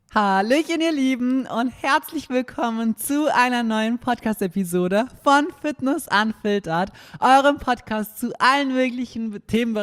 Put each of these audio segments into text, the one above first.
Hallöchen, ihr Lieben, und herzlich willkommen zu einer neuen Podcast-Episode von Fitness Unfiltered, eurem Podcast zu allen möglichen Themen.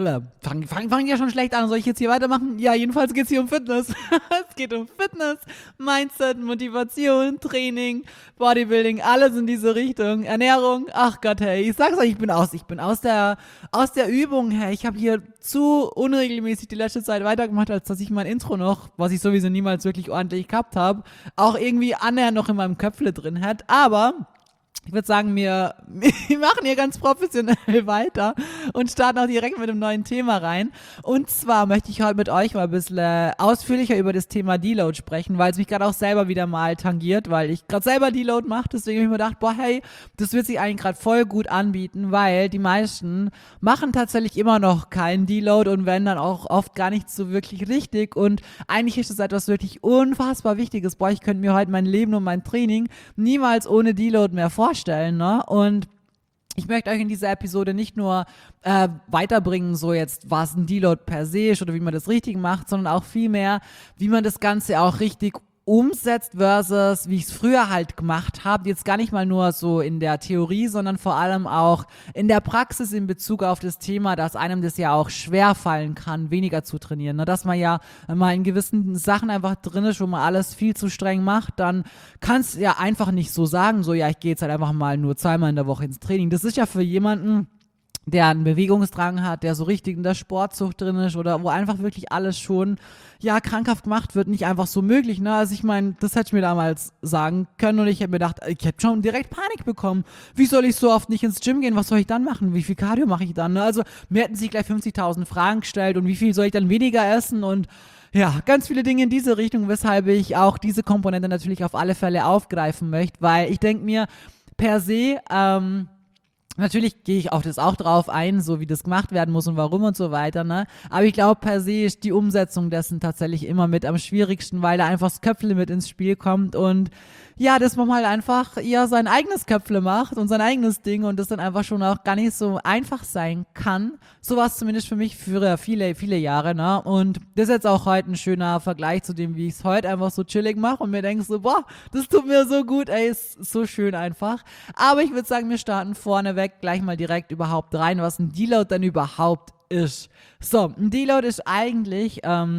Fangen ja schon schlecht an. Soll ich jetzt hier weitermachen? Ja, jedenfalls geht es hier um Fitness. Es geht um Fitness, Mindset, Motivation, Training, Bodybuilding, alles in diese Richtung. Ernährung, ach Gott, hey, ich sag's euch, ich bin aus der Übung, hey. Ich habe hier zu unregelmäßig die letzte Zeit weitergemacht, als dass ich mein Intro noch, was ich sowieso niemals wirklich ordentlich gehabt habe, auch irgendwie annähernd noch in meinem Köpfle drin hätte. Aber ich würde sagen, wir machen hier ganz professionell weiter und starten auch direkt mit einem neuen Thema rein. Und zwar möchte ich heute mit euch mal ein bisschen ausführlicher über das Thema Deload sprechen, weil es mich gerade auch selber wieder mal tangiert, weil ich gerade selber Deload mache. Deswegen habe ich mir gedacht, boah, hey, das wird sich eigentlich gerade voll gut anbieten, weil die meisten machen tatsächlich immer noch keinen Deload und wenn dann auch oft gar nicht so wirklich richtig. Und eigentlich ist das etwas wirklich unfassbar Wichtiges. Boah, ich könnte mir heute mein Leben und mein Training niemals ohne Deload mehr vorstellen. Ne? Und ich möchte euch in dieser Episode nicht nur weiterbringen, so jetzt, was ein Deload per se ist oder wie man das richtig macht, sondern auch vielmehr, wie man das Ganze auch richtig umsetzt versus wie ich es früher halt gemacht habe. Jetzt gar nicht mal nur so in der Theorie, sondern vor allem auch in der Praxis in Bezug auf das Thema, dass einem das ja auch schwer fallen kann, weniger zu trainieren. Ne? Dass man ja mal in gewissen Sachen einfach drin ist, wo man alles viel zu streng macht, dann kann es ja einfach nicht so sagen, so ja, ich gehe jetzt halt einfach mal nur zweimal in der Woche ins Training. Das ist ja für jemanden, der einen Bewegungsdrang hat, der so richtig in der Sportsucht drin ist oder wo einfach wirklich alles schon, ja, krankhaft gemacht wird, nicht einfach so möglich, ne? Also ich meine, das hätte ich mir damals sagen können und ich hätte mir gedacht, ich hätte schon direkt Panik bekommen. Wie soll ich so oft nicht ins Gym gehen? Was soll ich dann machen? Wie viel Cardio mache ich dann? Ne? Also mir hätten sich gleich 50.000 Fragen gestellt und wie viel soll ich dann weniger essen und ja, ganz viele Dinge in diese Richtung, weshalb ich auch diese Komponente natürlich auf alle Fälle aufgreifen möchte, weil ich denke mir, per se, natürlich gehe ich auf das auch drauf ein, so wie das gemacht werden muss und warum und so weiter, ne? Aber ich glaube, per se ist die Umsetzung dessen tatsächlich immer mit am schwierigsten, weil da einfach das Köpfle mit ins Spiel kommt und ja, dass man halt einfach ja sein eigenes Köpfle macht und sein eigenes Ding und das dann einfach schon auch gar nicht so einfach sein kann. So war es zumindest für mich für viele, viele Jahre, ne? Und das ist jetzt auch heute ein schöner Vergleich zu dem, wie ich es heute einfach so chillig mache und mir denke so, boah, das tut mir so gut, ey, ist so schön einfach. Aber ich würde sagen, wir starten vorneweg gleich mal direkt überhaupt rein, was ein Deload denn überhaupt ist. So, ein Deload ist eigentlich,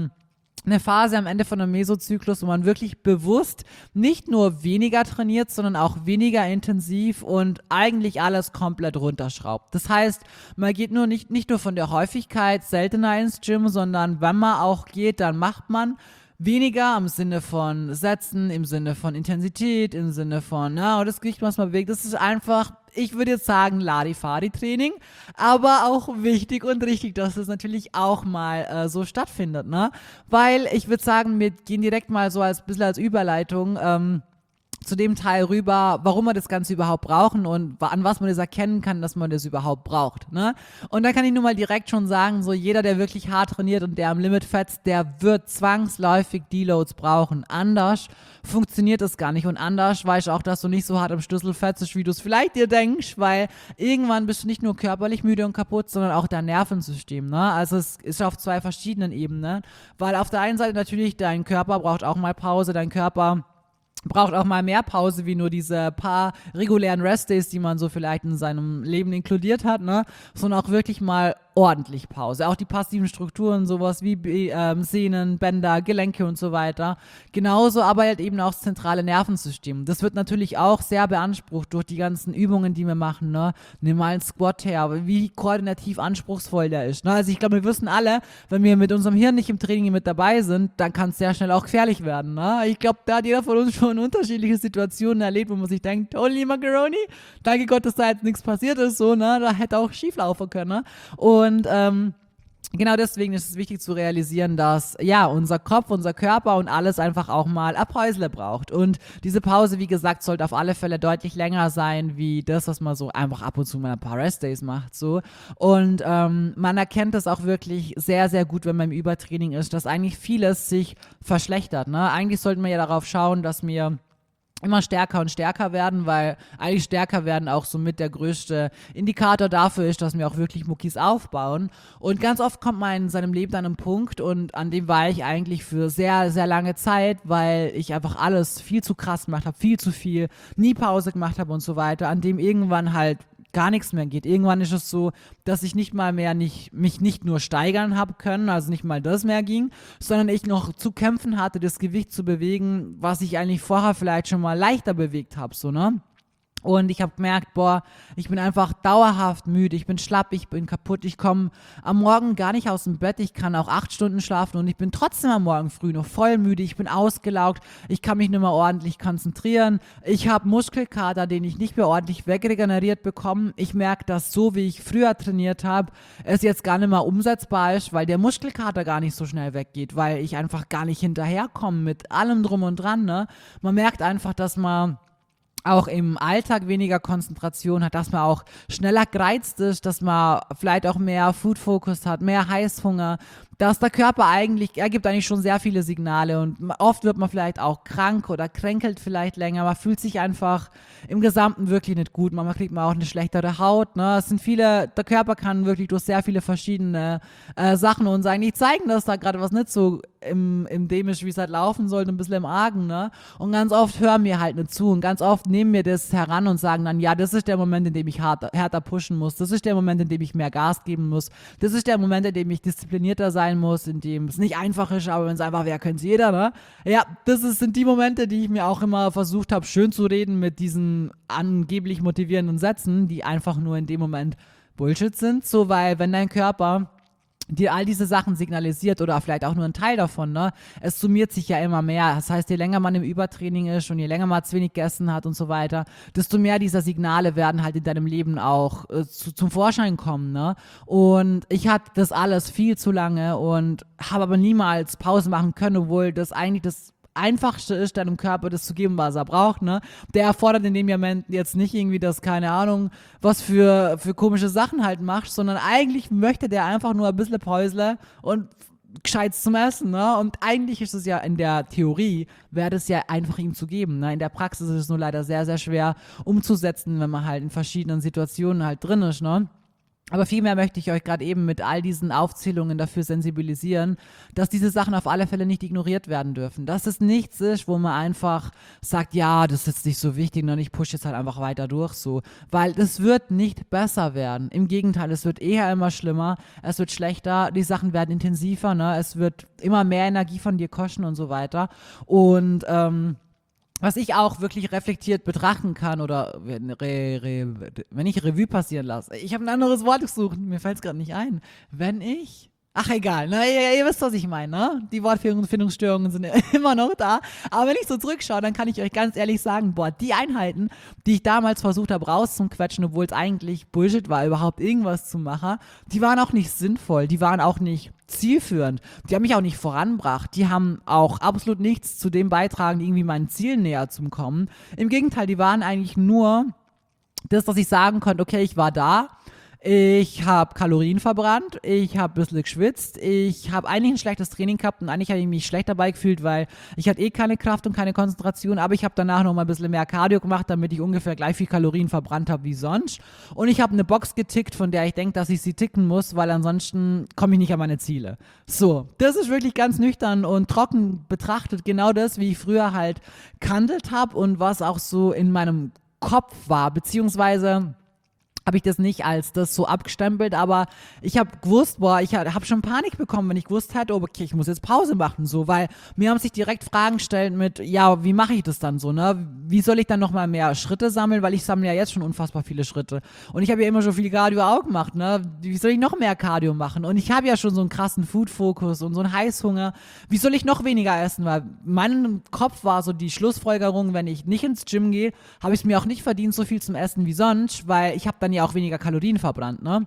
eine Phase am Ende von einem Mesozyklus, wo man wirklich bewusst nicht nur weniger trainiert, sondern auch weniger intensiv und eigentlich alles komplett runterschraubt. Das heißt, man geht nicht nur von der Häufigkeit seltener ins Gym, sondern wenn man auch geht, dann macht man weniger im Sinne von Sätzen, im Sinne von Intensität, im Sinne von, ja, das Gewicht, was man bewegt. Das ist einfach, ich würde jetzt sagen, Ladi-Fadi-Training, aber auch wichtig und richtig, dass das natürlich auch mal so stattfindet, ne? Weil ich würde sagen, wir gehen direkt mal so als bisschen als Überleitung zu dem Teil rüber, warum wir das Ganze überhaupt brauchen und an was man das erkennen kann, dass man das überhaupt braucht. Ne? Und da kann ich nun mal direkt schon sagen, so jeder, der wirklich hart trainiert und der am Limit fetzt, der wird zwangsläufig Deloads brauchen. Anders funktioniert das gar nicht und anders weißt du auch, dass du nicht so hart am Schlüssel fetzt, wie du es vielleicht dir denkst, weil irgendwann bist du nicht nur körperlich müde und kaputt, sondern auch dein Nervensystem. Ne? Also es ist auf zwei verschiedenen Ebenen, weil auf der einen Seite natürlich dein Körper braucht auch mal Pause, dein Körper braucht auch mal mehr Pause wie nur diese paar regulären Restdays, die man so vielleicht in seinem Leben inkludiert hat, ne? Sondern auch wirklich mal ordentlich Pause. Auch die passiven Strukturen, sowas wie Sehnen, Bänder, Gelenke und so weiter. Genauso aber halt eben auch das zentrale Nervensystem. Das wird natürlich auch sehr beansprucht durch die ganzen Übungen, die wir machen, ne? Nimm mal einen Squat her, wie koordinativ anspruchsvoll der ist. Ne? Also ich glaube, wir wissen alle, wenn wir mit unserem Hirn nicht im Training mit dabei sind, dann kann es sehr schnell auch gefährlich werden. Ne? Ich glaube, da hat jeder von uns schon unterschiedliche Situationen erlebt, wo man sich denkt, holy macaroni, danke Gott, dass da jetzt nichts passiert ist, so, ne? Da hätte auch schief laufen können. Ne? Und genau deswegen ist es wichtig zu realisieren, dass ja unser Kopf, unser Körper und alles einfach auch mal ein Päusle braucht. Und diese Pause, wie gesagt, sollte auf alle Fälle deutlich länger sein, wie das, was man so einfach ab und zu mal ein paar Restdays macht. So. Und man erkennt das auch wirklich sehr, sehr gut, wenn man im Übertraining ist, dass eigentlich vieles sich verschlechtert. Ne? Eigentlich sollten wir ja darauf schauen, dass wir immer stärker und stärker werden, weil eigentlich stärker werden auch somit der größte Indikator dafür ist, dass wir auch wirklich Muckis aufbauen. Und ganz oft kommt man in seinem Leben an einen Punkt und an dem war ich eigentlich für sehr, sehr lange Zeit, weil ich einfach alles viel zu krass gemacht habe, viel zu viel, nie Pause gemacht habe und so weiter, an dem irgendwann halt gar nichts mehr geht. Irgendwann ist es so, dass ich nicht mal mehr mich nicht nur steigern habe können, also nicht mal das mehr ging, sondern ich noch zu kämpfen hatte, das Gewicht zu bewegen, was ich eigentlich vorher vielleicht schon mal leichter bewegt habe, so, ne? Und ich habe gemerkt, boah, ich bin einfach dauerhaft müde, ich bin schlapp, ich bin kaputt, ich komme am Morgen gar nicht aus dem Bett, ich kann auch 8 Stunden schlafen und ich bin trotzdem am Morgen früh noch voll müde, ich bin ausgelaugt, ich kann mich nicht mehr ordentlich konzentrieren, ich habe Muskelkater, den ich nicht mehr ordentlich wegregeneriert bekomme. Ich merke, dass so, wie ich früher trainiert habe, es jetzt gar nicht mehr umsetzbar ist, weil der Muskelkater gar nicht so schnell weggeht, weil ich einfach gar nicht hinterherkomme mit allem drum und dran, ne? Man merkt einfach, dass man auch im Alltag weniger Konzentration hat, dass man auch schneller gereizt ist, dass man vielleicht auch mehr Food-Focus hat, mehr Heißhunger, dass der Körper eigentlich, er gibt eigentlich schon sehr viele Signale und oft wird man vielleicht auch krank oder kränkelt vielleicht länger, man fühlt sich einfach im Gesamten wirklich nicht gut, manchmal kriegt man auch eine schlechtere Haut, ne? Es sind viele, der Körper kann wirklich durch sehr viele verschiedene Sachen uns eigentlich zeigen, dass da gerade was nicht so im dem ist, wie es halt laufen sollte, ein bisschen im Argen, ne? Und ganz oft hören wir halt nicht zu und ganz oft nehmen wir das heran und sagen dann, ja, das ist der Moment, in dem ich härter pushen muss, das ist der Moment, in dem ich mehr Gas geben muss, das ist der Moment, in dem ich disziplinierter sein muss, in dem es nicht einfach ist, aber wenn es einfach wäre, könnte es jeder, ne? Ja, sind die Momente, die ich mir auch immer versucht habe, schön zu reden mit diesen angeblich motivierenden Sätzen, die einfach nur in dem Moment Bullshit sind, so, weil wenn dein Körper dir all diese Sachen signalisiert oder vielleicht auch nur ein Teil davon, ne? Es summiert sich ja immer mehr. Das heißt, je länger man im Übertraining ist und je länger man zu wenig gegessen hat und so weiter, desto mehr dieser Signale werden halt in deinem Leben auch zum Vorschein kommen, ne? Und ich hatte das alles viel zu lange und habe aber niemals Pause machen können, obwohl das eigentlich das Einfachste ist, deinem Körper das zu geben, was er braucht, ne? Der erfordert in dem Moment jetzt nicht irgendwie das, keine Ahnung, was für komische Sachen halt machst, sondern eigentlich möchte der einfach nur ein bisschen Päusle und Gescheites zum Essen, ne? Und eigentlich ist es ja in der Theorie, wäre das ja einfach ihm zu geben, ne? In der Praxis ist es nur leider sehr, sehr schwer umzusetzen, wenn man halt in verschiedenen Situationen halt drin ist, ne? Aber vielmehr möchte ich euch gerade eben mit all diesen Aufzählungen dafür sensibilisieren, dass diese Sachen auf alle Fälle nicht ignoriert werden dürfen. Dass es nichts ist, wo man einfach sagt, ja, das ist jetzt nicht so wichtig, und ich pushe jetzt halt einfach weiter durch so. Weil das wird nicht besser werden. Im Gegenteil, es wird eher immer schlimmer, es wird schlechter, die Sachen werden intensiver, ne? Es wird immer mehr Energie von dir kosten und so weiter. Und was ich auch wirklich reflektiert betrachten kann oder wenn ich Revue passieren lasse. Ich habe ein anderes Wort gesucht, mir fällt es gerade nicht ein. Ach egal, ne? Ihr wisst, was ich meine, ne? Die Wortfindungsstörungen sind immer noch da. Aber wenn ich so zurückschaue, dann kann ich euch ganz ehrlich sagen, boah, die Einheiten, die ich damals versucht habe rauszuquetschen, obwohl es eigentlich Bullshit war, überhaupt irgendwas zu machen, die waren auch nicht sinnvoll, die waren auch nicht zielführend, die haben mich auch nicht vorangebracht, die haben auch absolut nichts zu dem beitragen, irgendwie meinen Zielen näher zu kommen. Im Gegenteil, die waren eigentlich nur das, dass ich sagen konnte, okay, ich war da, ich habe Kalorien verbrannt, ich habe ein bisschen geschwitzt, ich habe eigentlich ein schlechtes Training gehabt und eigentlich habe ich mich schlecht dabei gefühlt, weil ich hatte keine Kraft und keine Konzentration, aber ich habe danach noch mal ein bisschen mehr Cardio gemacht, damit ich ungefähr gleich viel Kalorien verbrannt habe wie sonst. Und ich habe eine Box getickt, von der ich denke, dass ich sie ticken muss, weil ansonsten komme ich nicht an meine Ziele. So, das ist wirklich ganz nüchtern und trocken betrachtet genau das, wie ich früher halt gehandelt habe und was auch so in meinem Kopf war, beziehungsweise habe ich das nicht als das so abgestempelt, aber ich habe gewusst, boah, ich habe schon Panik bekommen, wenn ich gewusst hätte, oh, okay, ich muss jetzt Pause machen, so, weil mir haben sich direkt Fragen gestellt mit, ja, wie mache ich das dann so, ne? Wie soll ich dann nochmal mehr Schritte sammeln, weil ich sammle ja jetzt schon unfassbar viele Schritte und ich habe ja immer schon viel Cardio auch gemacht, ne? Wie soll ich noch mehr Cardio machen? Und ich habe ja schon so einen krassen Food-Fokus und so einen Heißhunger. Wie soll ich noch weniger essen? Weil meinem Kopf war so die Schlussfolgerung, wenn ich nicht ins Gym gehe, habe ich es mir auch nicht verdient, so viel zum Essen wie sonst, weil ich habe dann ja auch weniger Kalorien verbrannt, ne?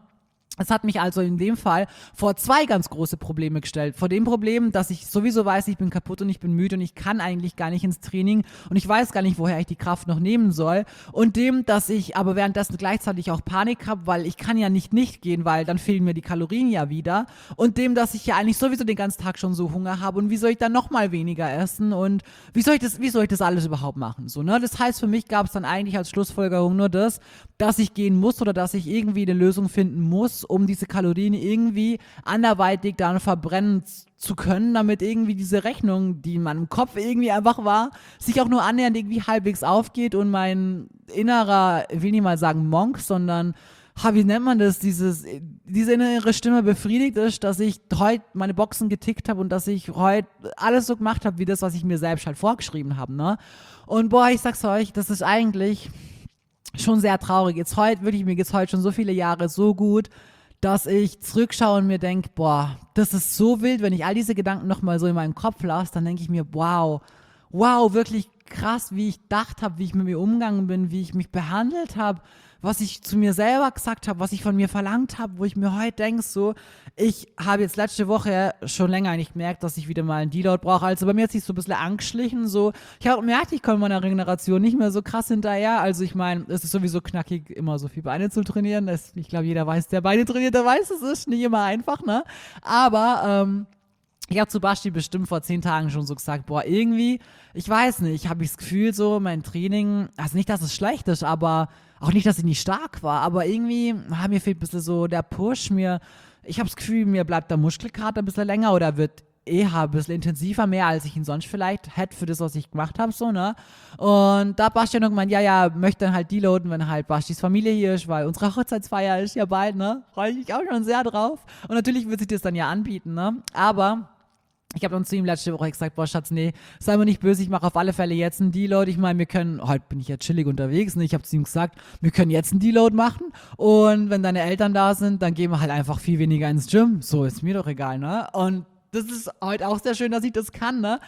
Es hat mich also in dem Fall vor 2 ganz große Probleme gestellt. Vor dem Problem, dass ich sowieso weiß, ich bin kaputt und ich bin müde und ich kann eigentlich gar nicht ins Training und ich weiß gar nicht, woher ich die Kraft noch nehmen soll. Und dem, dass ich aber währenddessen gleichzeitig auch Panik habe, weil ich kann ja nicht gehen, weil dann fehlen mir die Kalorien ja wieder. Und dem, dass ich ja eigentlich sowieso den ganzen Tag schon so Hunger habe und wie soll ich dann nochmal weniger essen und wie soll ich das alles überhaupt machen? So, ne? Das heißt, für mich gab es dann eigentlich als Schlussfolgerung nur das, dass ich gehen muss oder dass ich irgendwie eine Lösung finden muss, um diese Kalorien irgendwie anderweitig dann verbrennen zu können, damit irgendwie diese Rechnung, die in meinem Kopf irgendwie einfach war, sich auch nur annähernd irgendwie halbwegs aufgeht und mein innerer, ich will nicht mal sagen Monk, sondern wie nennt man das, diese innere Stimme befriedigt ist, dass ich heute meine Boxen getickt habe und dass ich heute alles so gemacht habe, wie das, was ich mir selbst halt vorgeschrieben habe, ne? Und boah, ich sag's euch, das ist eigentlich schon sehr traurig. Mir geht's heute schon so viele Jahre so gut, dass ich zurückschaue und mir denke, boah, das ist so wild, wenn ich all diese Gedanken nochmal so in meinem Kopf lasse, dann denke ich mir, wow, wirklich krass, wie ich gedacht habe, wie ich mit mir umgegangen bin, wie ich mich behandelt habe, was ich zu mir selber gesagt habe, was ich von mir verlangt habe, wo ich mir heute denke, so, ich habe jetzt letzte Woche schon länger nicht gemerkt, dass ich wieder mal einen Deload brauche. Also bei mir hat sich so ein bisschen angeschlichen, so, ich habe gemerkt, ich komme meiner Regeneration nicht mehr so krass hinterher. Also ich meine, es ist sowieso knackig, immer so viel Beine zu trainieren. Ich glaube, jeder weiß, der Beine trainiert, der weiß, es ist nicht immer einfach, ne? Aber, ich habe zu Basti bestimmt vor 10 Tagen schon so gesagt, boah, irgendwie, ich weiß nicht, habe ich das Gefühl so, mein Training, also nicht, dass es schlecht ist, aber auch nicht, dass ich nicht stark war, aber irgendwie, mir fehlt ein bisschen so der Push, ich habe das Gefühl, mir bleibt der Muskelkater ein bisschen länger oder wird eher ein bisschen intensiver, mehr als ich ihn sonst vielleicht hätte für das, was ich gemacht habe, so, ne? Und da hat Basti noch gemeint, ja, möchte dann halt deloaden, wenn halt Bastis Familie hier ist, weil unsere Hochzeitsfeier ist ja bald, ne? Freue ich mich auch schon sehr drauf. Und natürlich wird sich das dann ja anbieten, ne? Aber ich habe dann zu ihm letzte Woche gesagt, boah Schatz, nee, sei mir nicht böse, ich mache auf alle Fälle jetzt einen Deload. Ich meine, heute bin ich ja chillig unterwegs, ne? Ich habe zu ihm gesagt, wir können jetzt einen Deload machen und wenn deine Eltern da sind, dann gehen wir halt einfach viel weniger ins Gym. So, ist mir doch egal, ne? Und das ist heute auch sehr schön, dass ich das kann, ne?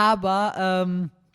Aber,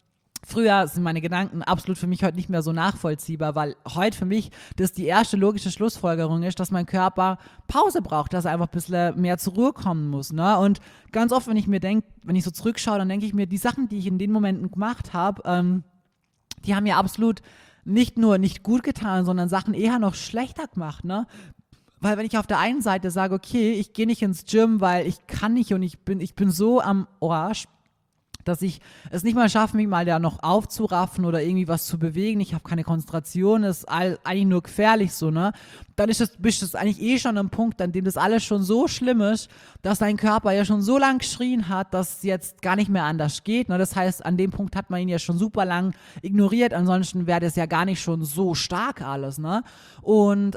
früher sind meine Gedanken absolut für mich heute nicht mehr so nachvollziehbar, weil heute für mich das die erste logische Schlussfolgerung ist, dass mein Körper Pause braucht, dass er einfach ein bisschen mehr zur Ruhe kommen muss, ne? Und ganz oft, wenn ich so zurückschaue, dann denke ich mir, die Sachen, die ich in den Momenten gemacht habe, die haben mir absolut nicht nur nicht gut getan, sondern Sachen eher noch schlechter gemacht, ne? Weil wenn ich auf der einen Seite sage, okay, ich gehe nicht ins Gym, weil ich kann nicht und ich bin so am Arsch, dass ich es nicht mal schaffe, mich mal da noch aufzuraffen oder irgendwie was zu bewegen. Ich habe keine Konzentration, ist eigentlich nur gefährlich so, ne? Dann bist du eigentlich eh schon am Punkt, an dem das alles schon so schlimm ist, dass dein Körper ja schon so lang geschrien hat, dass es jetzt gar nicht mehr anders geht, ne? Das heißt, an dem Punkt hat man ihn ja schon super lang ignoriert, ansonsten wäre das ja gar nicht schon so stark alles, ne? Und,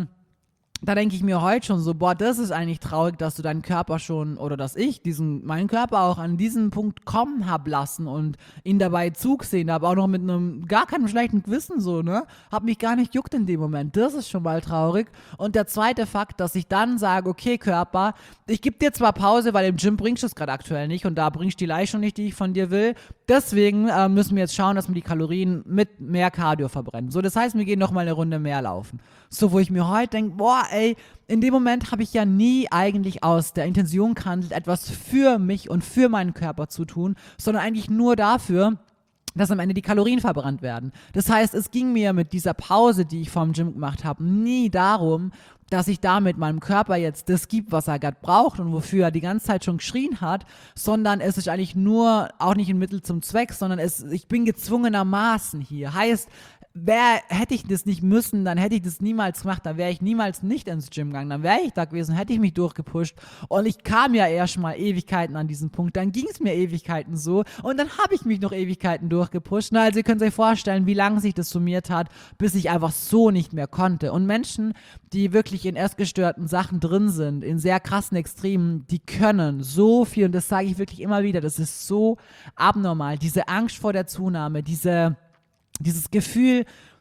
da denke ich mir heute schon so, boah, das ist eigentlich traurig, dass du deinen Körper schon, oder dass ich meinen Körper auch an diesen Punkt kommen hab lassen und ihn dabei zugesehen habe, auch noch mit einem gar keinem schlechten Gewissen so, ne? Hab mich gar nicht juckt in dem Moment. Das ist schon mal traurig. Und der zweite Fakt, dass ich dann sage, okay, Körper, ich gebe dir zwar Pause, weil im Gym bringst du es gerade aktuell nicht und da bringst du die Leistung nicht, die ich von dir will. Deswegen müssen wir jetzt schauen, dass wir die Kalorien mit mehr Cardio verbrennen. So, das heißt, wir gehen noch mal eine Runde mehr laufen. So, wo ich mir heute denke, boah, ey, in dem Moment habe ich ja nie eigentlich aus der Intention gehandelt, etwas für mich und für meinen Körper zu tun, sondern eigentlich nur dafür, dass am Ende die Kalorien verbrannt werden. Das heißt, es ging mir mit dieser Pause, die ich vorm Gym gemacht habe, nie darum, dass ich damit meinem Körper jetzt das gibt, was er gerade braucht und wofür er die ganze Zeit schon geschrien hat, sondern es ist eigentlich nur, auch nicht ein Mittel zum Zweck, sondern ich bin gezwungenermaßen hier. Heißt, hätte ich das nicht müssen, dann hätte ich das niemals gemacht, dann wäre ich niemals nicht ins Gym gegangen, dann wäre ich da gewesen, hätte ich mich durchgepusht und ich kam ja erst mal Ewigkeiten an diesen Punkt, dann ging es mir Ewigkeiten so und dann habe ich mich noch Ewigkeiten durchgepusht. Na, also ihr könnt euch vorstellen, wie lange sich das summiert hat, bis ich einfach so nicht mehr konnte. Und Menschen, die wirklich in essgestörten Sachen drin sind, in sehr krassen Extremen, die können so viel, und das sage ich wirklich immer wieder, das ist so abnormal, diese Angst vor der Zunahme, dieses Gefühl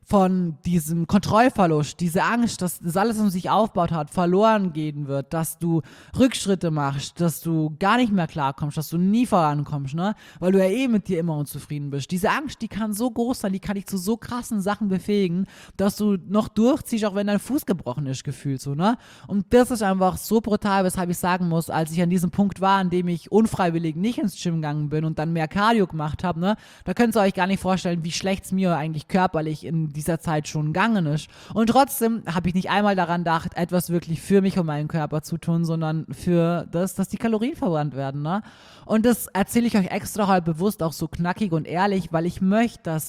von diesem Kontrollverlust, diese Angst, dass das alles, was man sich aufgebaut hat, verloren gehen wird, dass du Rückschritte machst, dass du gar nicht mehr klarkommst, dass du nie vorankommst, ne? Weil du ja eh mit dir immer unzufrieden bist. Diese Angst, die kann so groß sein, die kann dich zu so krassen Sachen befähigen, dass du noch durchziehst, auch wenn dein Fuß gebrochen ist, gefühlt so, ne? Und das ist einfach so brutal, weshalb ich sagen muss, als ich an diesem Punkt war, an dem ich unfreiwillig nicht ins Gym gegangen bin und dann mehr Cardio gemacht habe, ne? Da könnt ihr euch gar nicht vorstellen, wie schlecht es mir eigentlich körperlich in dieser Zeit schon gegangen ist. Und trotzdem habe ich nicht einmal daran gedacht, etwas wirklich für mich und meinen Körper zu tun, sondern für das, dass die Kalorien verbrannt werden, ne? Und das erzähle ich euch extra halt bewusst auch so knackig und ehrlich, weil ich möchte, dass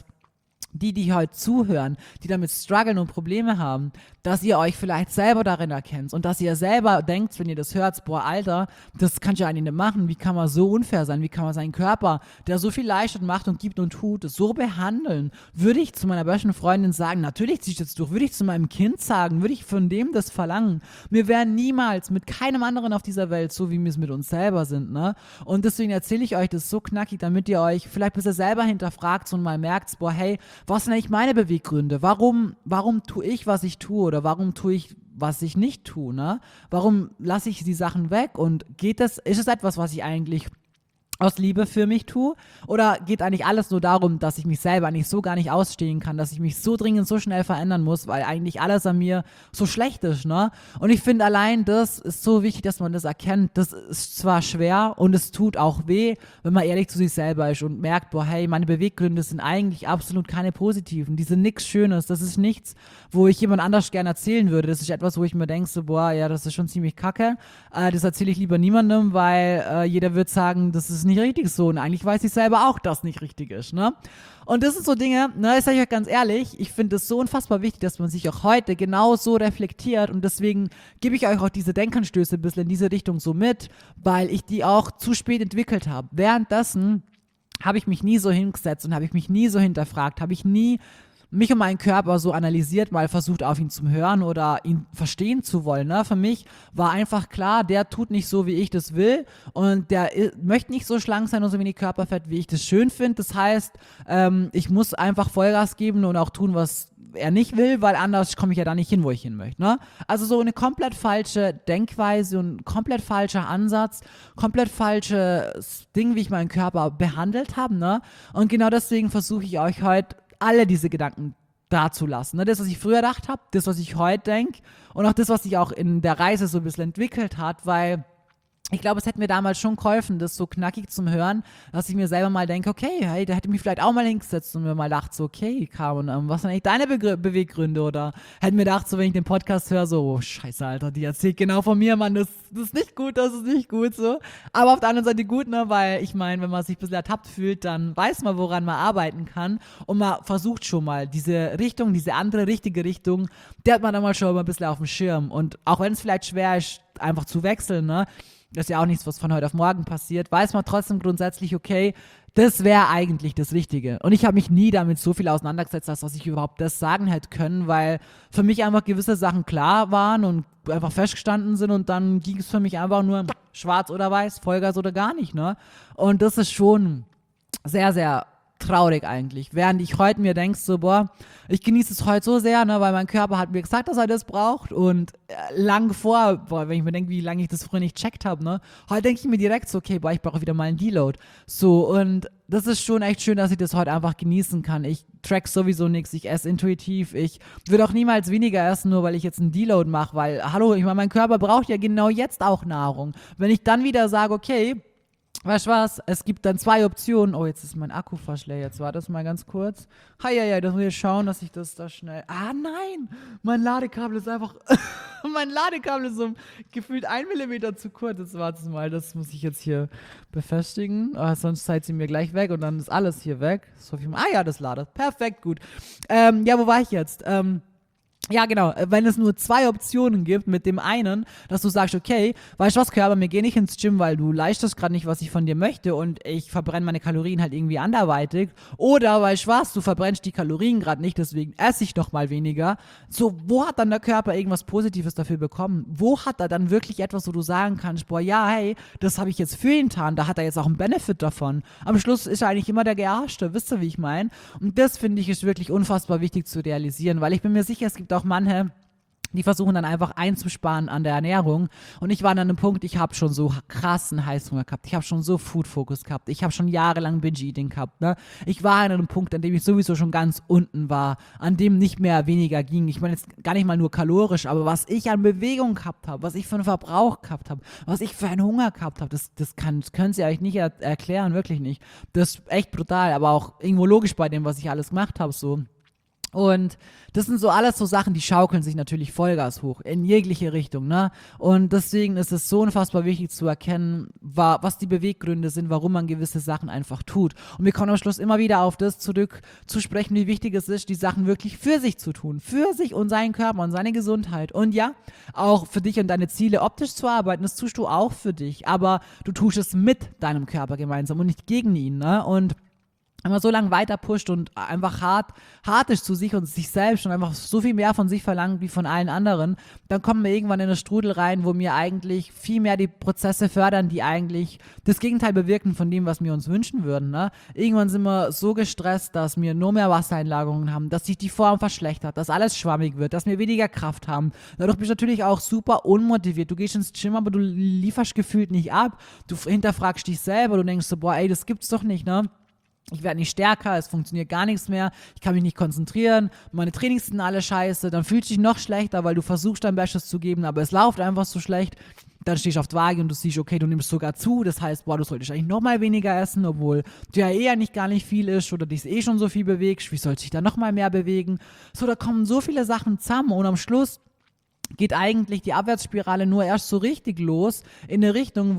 die heute zuhören, die damit strugglen und Probleme haben, dass ihr euch vielleicht selber darin erkennt und dass ihr selber denkt, wenn ihr das hört, boah, Alter, das kann ich ja eigentlich nicht machen, wie kann man so unfair sein, wie kann man seinen Körper, der so viel leistet, macht und gibt und tut, so behandeln? Würde ich zu meiner besten Freundin sagen, natürlich ziehe ich das durch, würde ich zu meinem Kind sagen, würde ich von dem das verlangen? Wir wären niemals mit keinem anderen auf dieser Welt so, wie wir es mit uns selber sind, ne? Und deswegen erzähle ich euch das so knackig, damit ihr euch vielleicht ein bisschen selber hinterfragt und mal merkt, boah, hey, was sind eigentlich meine Beweggründe? Warum tue ich, was ich tue oder warum tue ich, was ich nicht tue? Ne? Warum lasse ich die Sachen weg? Und ist es etwas, was ich eigentlich aus Liebe für mich tue? Oder geht eigentlich alles nur darum, dass ich mich selber eigentlich so gar nicht ausstehen kann, dass ich mich so dringend, so schnell verändern muss, weil eigentlich alles an mir so schlecht ist, ne? Und ich finde allein das ist so wichtig, dass man das erkennt. Das ist zwar schwer und es tut auch weh, wenn man ehrlich zu sich selber ist und merkt, boah, hey, meine Beweggründe sind eigentlich absolut keine positiven. Die sind nichts Schönes. Das ist nichts, wo ich jemand anders gerne erzählen würde. Das ist etwas, wo ich mir denke, so, boah, ja, das ist schon ziemlich kacke. Das erzähle ich lieber niemandem, weil jeder wird sagen, das ist nicht richtig so. Und eigentlich weiß ich selber auch, dass nicht richtig ist, ne? Und das sind so Dinge, ne, ich sage euch ganz ehrlich, ich finde es so unfassbar wichtig, dass man sich auch heute genau so reflektiert und deswegen gebe ich euch auch diese Denkanstöße ein bisschen in diese Richtung so mit, weil ich die auch zu spät entwickelt habe. Währenddessen habe ich mich nie so hingesetzt und habe ich mich nie so hinterfragt, habe ich nie mich und meinen Körper so analysiert, mal versucht auf ihn zu hören oder ihn verstehen zu wollen. Ne? Für mich war einfach klar, der tut nicht so, wie ich das will und der möchte nicht so schlank sein und so wenig Körperfett, wie ich das schön finde. Das heißt, ich muss einfach Vollgas geben und auch tun, was er nicht will, weil anders komme ich ja da nicht hin, wo ich hin möchte. Ne? Also so eine komplett falsche Denkweise und komplett falscher Ansatz, komplett falsches Ding, wie ich meinen Körper behandelt habe. Ne? Und genau deswegen versuche ich euch heute alle diese Gedanken dazulassen. Ne? Das, was ich früher gedacht habe, das, was ich heute denke und auch das, was sich auch in der Reise so ein bisschen entwickelt hat, weil ich glaube, es hätte mir damals schon geholfen, das so knackig zum Hören, dass ich mir selber mal denke, okay, hey, der hätte mich vielleicht auch mal hingesetzt und mir mal gedacht, so, okay, Carmen, was sind eigentlich deine Beweggründe? Oder hätte mir gedacht, so, wenn ich den Podcast höre, so, oh, scheiße, Alter, die erzählt genau von mir, Mann, das ist nicht gut, das ist nicht gut, so. Aber auf der anderen Seite gut, ne, weil ich meine, wenn man sich ein bisschen ertappt fühlt, dann weiß man, woran man arbeiten kann und man versucht schon mal diese Richtung, diese andere richtige Richtung, der hat man dann mal schon mal ein bisschen auf dem Schirm und auch wenn es vielleicht schwer ist, einfach zu wechseln, ne, das ist ja auch nichts, was von heute auf morgen passiert, weiß man trotzdem grundsätzlich, okay, das wäre eigentlich das Richtige. Und ich habe mich nie damit so viel auseinandergesetzt, dass ich überhaupt das sagen hätte können, weil für mich einfach gewisse Sachen klar waren und einfach festgestanden sind und dann ging es für mich einfach nur schwarz oder weiß, Vollgas oder gar nicht, ne? Und das ist schon sehr, sehr traurig eigentlich. Während ich heute mir denke, so, boah, ich genieße es heute so sehr, ne, weil mein Körper hat mir gesagt, dass er das braucht und lang vor, boah, wenn ich mir denke, wie lange ich das früher nicht checkt habe, ne, heute denke ich mir direkt so, okay, boah, ich brauche wieder mal einen Deload. So, und das ist schon echt schön, dass ich das heute einfach genießen kann. Ich track sowieso nichts, ich esse intuitiv, ich würde auch niemals weniger essen, nur weil ich jetzt einen Deload mache, weil, hallo, ich meine, mein Körper braucht ja genau jetzt auch Nahrung. Wenn ich dann wieder sage, okay, weißt du was? Es gibt dann zwei Optionen. Oh, jetzt ist mein Akku fast leer. Jetzt war das mal ganz kurz. Ja, das muss ich schauen, dass ich das da schnell. Ah, nein! Mein Ladekabel ist einfach. Mein Ladekabel ist so gefühlt 1 Millimeter zu kurz. Jetzt warte mal, das muss ich jetzt hier befestigen. Sonst zeigt sie mir gleich weg und dann ist alles hier weg. So viel. Ja, das ladet. Perfekt, gut. Ja, wo war ich jetzt? Ja, genau. Wenn es nur 2 Optionen gibt mit dem einen, dass du sagst, okay, weißt du was, Körper, mir geh nicht ins Gym, weil du leistest gerade nicht, was ich von dir möchte und ich verbrenne meine Kalorien halt irgendwie anderweitig. Oder, weißt du was, du verbrennst die Kalorien gerade nicht, deswegen esse ich noch mal weniger. So, wo hat dann der Körper irgendwas Positives dafür bekommen? Wo hat er dann wirklich etwas, wo du sagen kannst, boah, ja, hey, das habe ich jetzt für ihn getan, da hat er jetzt auch einen Benefit davon. Am Schluss ist er eigentlich immer der Gearschte, wisst ihr, wie ich meine? Und das, finde ich, ist wirklich unfassbar wichtig zu realisieren, weil ich bin mir sicher, es gibt auch manche, die versuchen dann einfach einzusparen an der Ernährung. Und ich war an einem Punkt, ich habe schon so krassen Heißhunger gehabt. Ich habe schon so Food-Focus gehabt. Ich habe schon jahrelang Binge-Eating gehabt. Ne? Ich war an einem Punkt, an dem ich sowieso schon ganz unten war, an dem nicht mehr weniger ging. Ich meine jetzt gar nicht mal nur kalorisch, aber was ich an Bewegung gehabt habe, was ich für einen Verbrauch gehabt habe, was ich für einen Hunger gehabt habe, das können sie euch nicht erklären, wirklich nicht. Das ist echt brutal, aber auch irgendwo logisch bei dem, was ich alles gemacht habe, so. Und das sind so alles so Sachen, die schaukeln sich natürlich Vollgas hoch, in jegliche Richtung, ne? Und deswegen ist es so unfassbar wichtig zu erkennen, was die Beweggründe sind, warum man gewisse Sachen einfach tut. Und wir kommen am Schluss immer wieder auf das zurück zu sprechen, wie wichtig es ist, die Sachen wirklich für sich zu tun. Für sich und seinen Körper und seine Gesundheit. Und ja, auch für dich und deine Ziele optisch zu arbeiten, das tust du auch für dich. Aber du tust es mit deinem Körper gemeinsam und nicht gegen ihn, ne? Und wenn man so lange weiter pusht und einfach hart ist zu sich und sich selbst und einfach so viel mehr von sich verlangt wie von allen anderen, dann kommen wir irgendwann in eine Strudel rein, wo wir eigentlich viel mehr die Prozesse fördern, die eigentlich das Gegenteil bewirken von dem, was wir uns wünschen würden. Ne? Irgendwann sind wir so gestresst, dass wir nur mehr Wassereinlagerungen haben, dass sich die Form verschlechtert, dass alles schwammig wird, dass wir weniger Kraft haben. Dadurch bist du natürlich auch super unmotiviert. Du gehst ins Gym, aber du lieferst gefühlt nicht ab. Du hinterfragst dich selber, du denkst so, boah, ey, das gibt's doch nicht, ne? Ich werde nicht stärker, es funktioniert gar nichts mehr, ich kann mich nicht konzentrieren, meine Trainings sind alle scheiße, dann fühlst du dich noch schlechter, weil du versuchst dein Bestes zu geben, aber es läuft einfach so schlecht. Dann stehst du auf der Waage und du siehst, okay, du nimmst sogar zu, das heißt, boah, du solltest eigentlich noch mal weniger essen, obwohl du ja eher nicht gar nicht viel isst oder dich schon so viel bewegst, wie sollst du dich dann noch mal mehr bewegen? So, da kommen so viele Sachen zusammen und am Schluss geht eigentlich die Abwärtsspirale nur erst so richtig los in eine Richtung,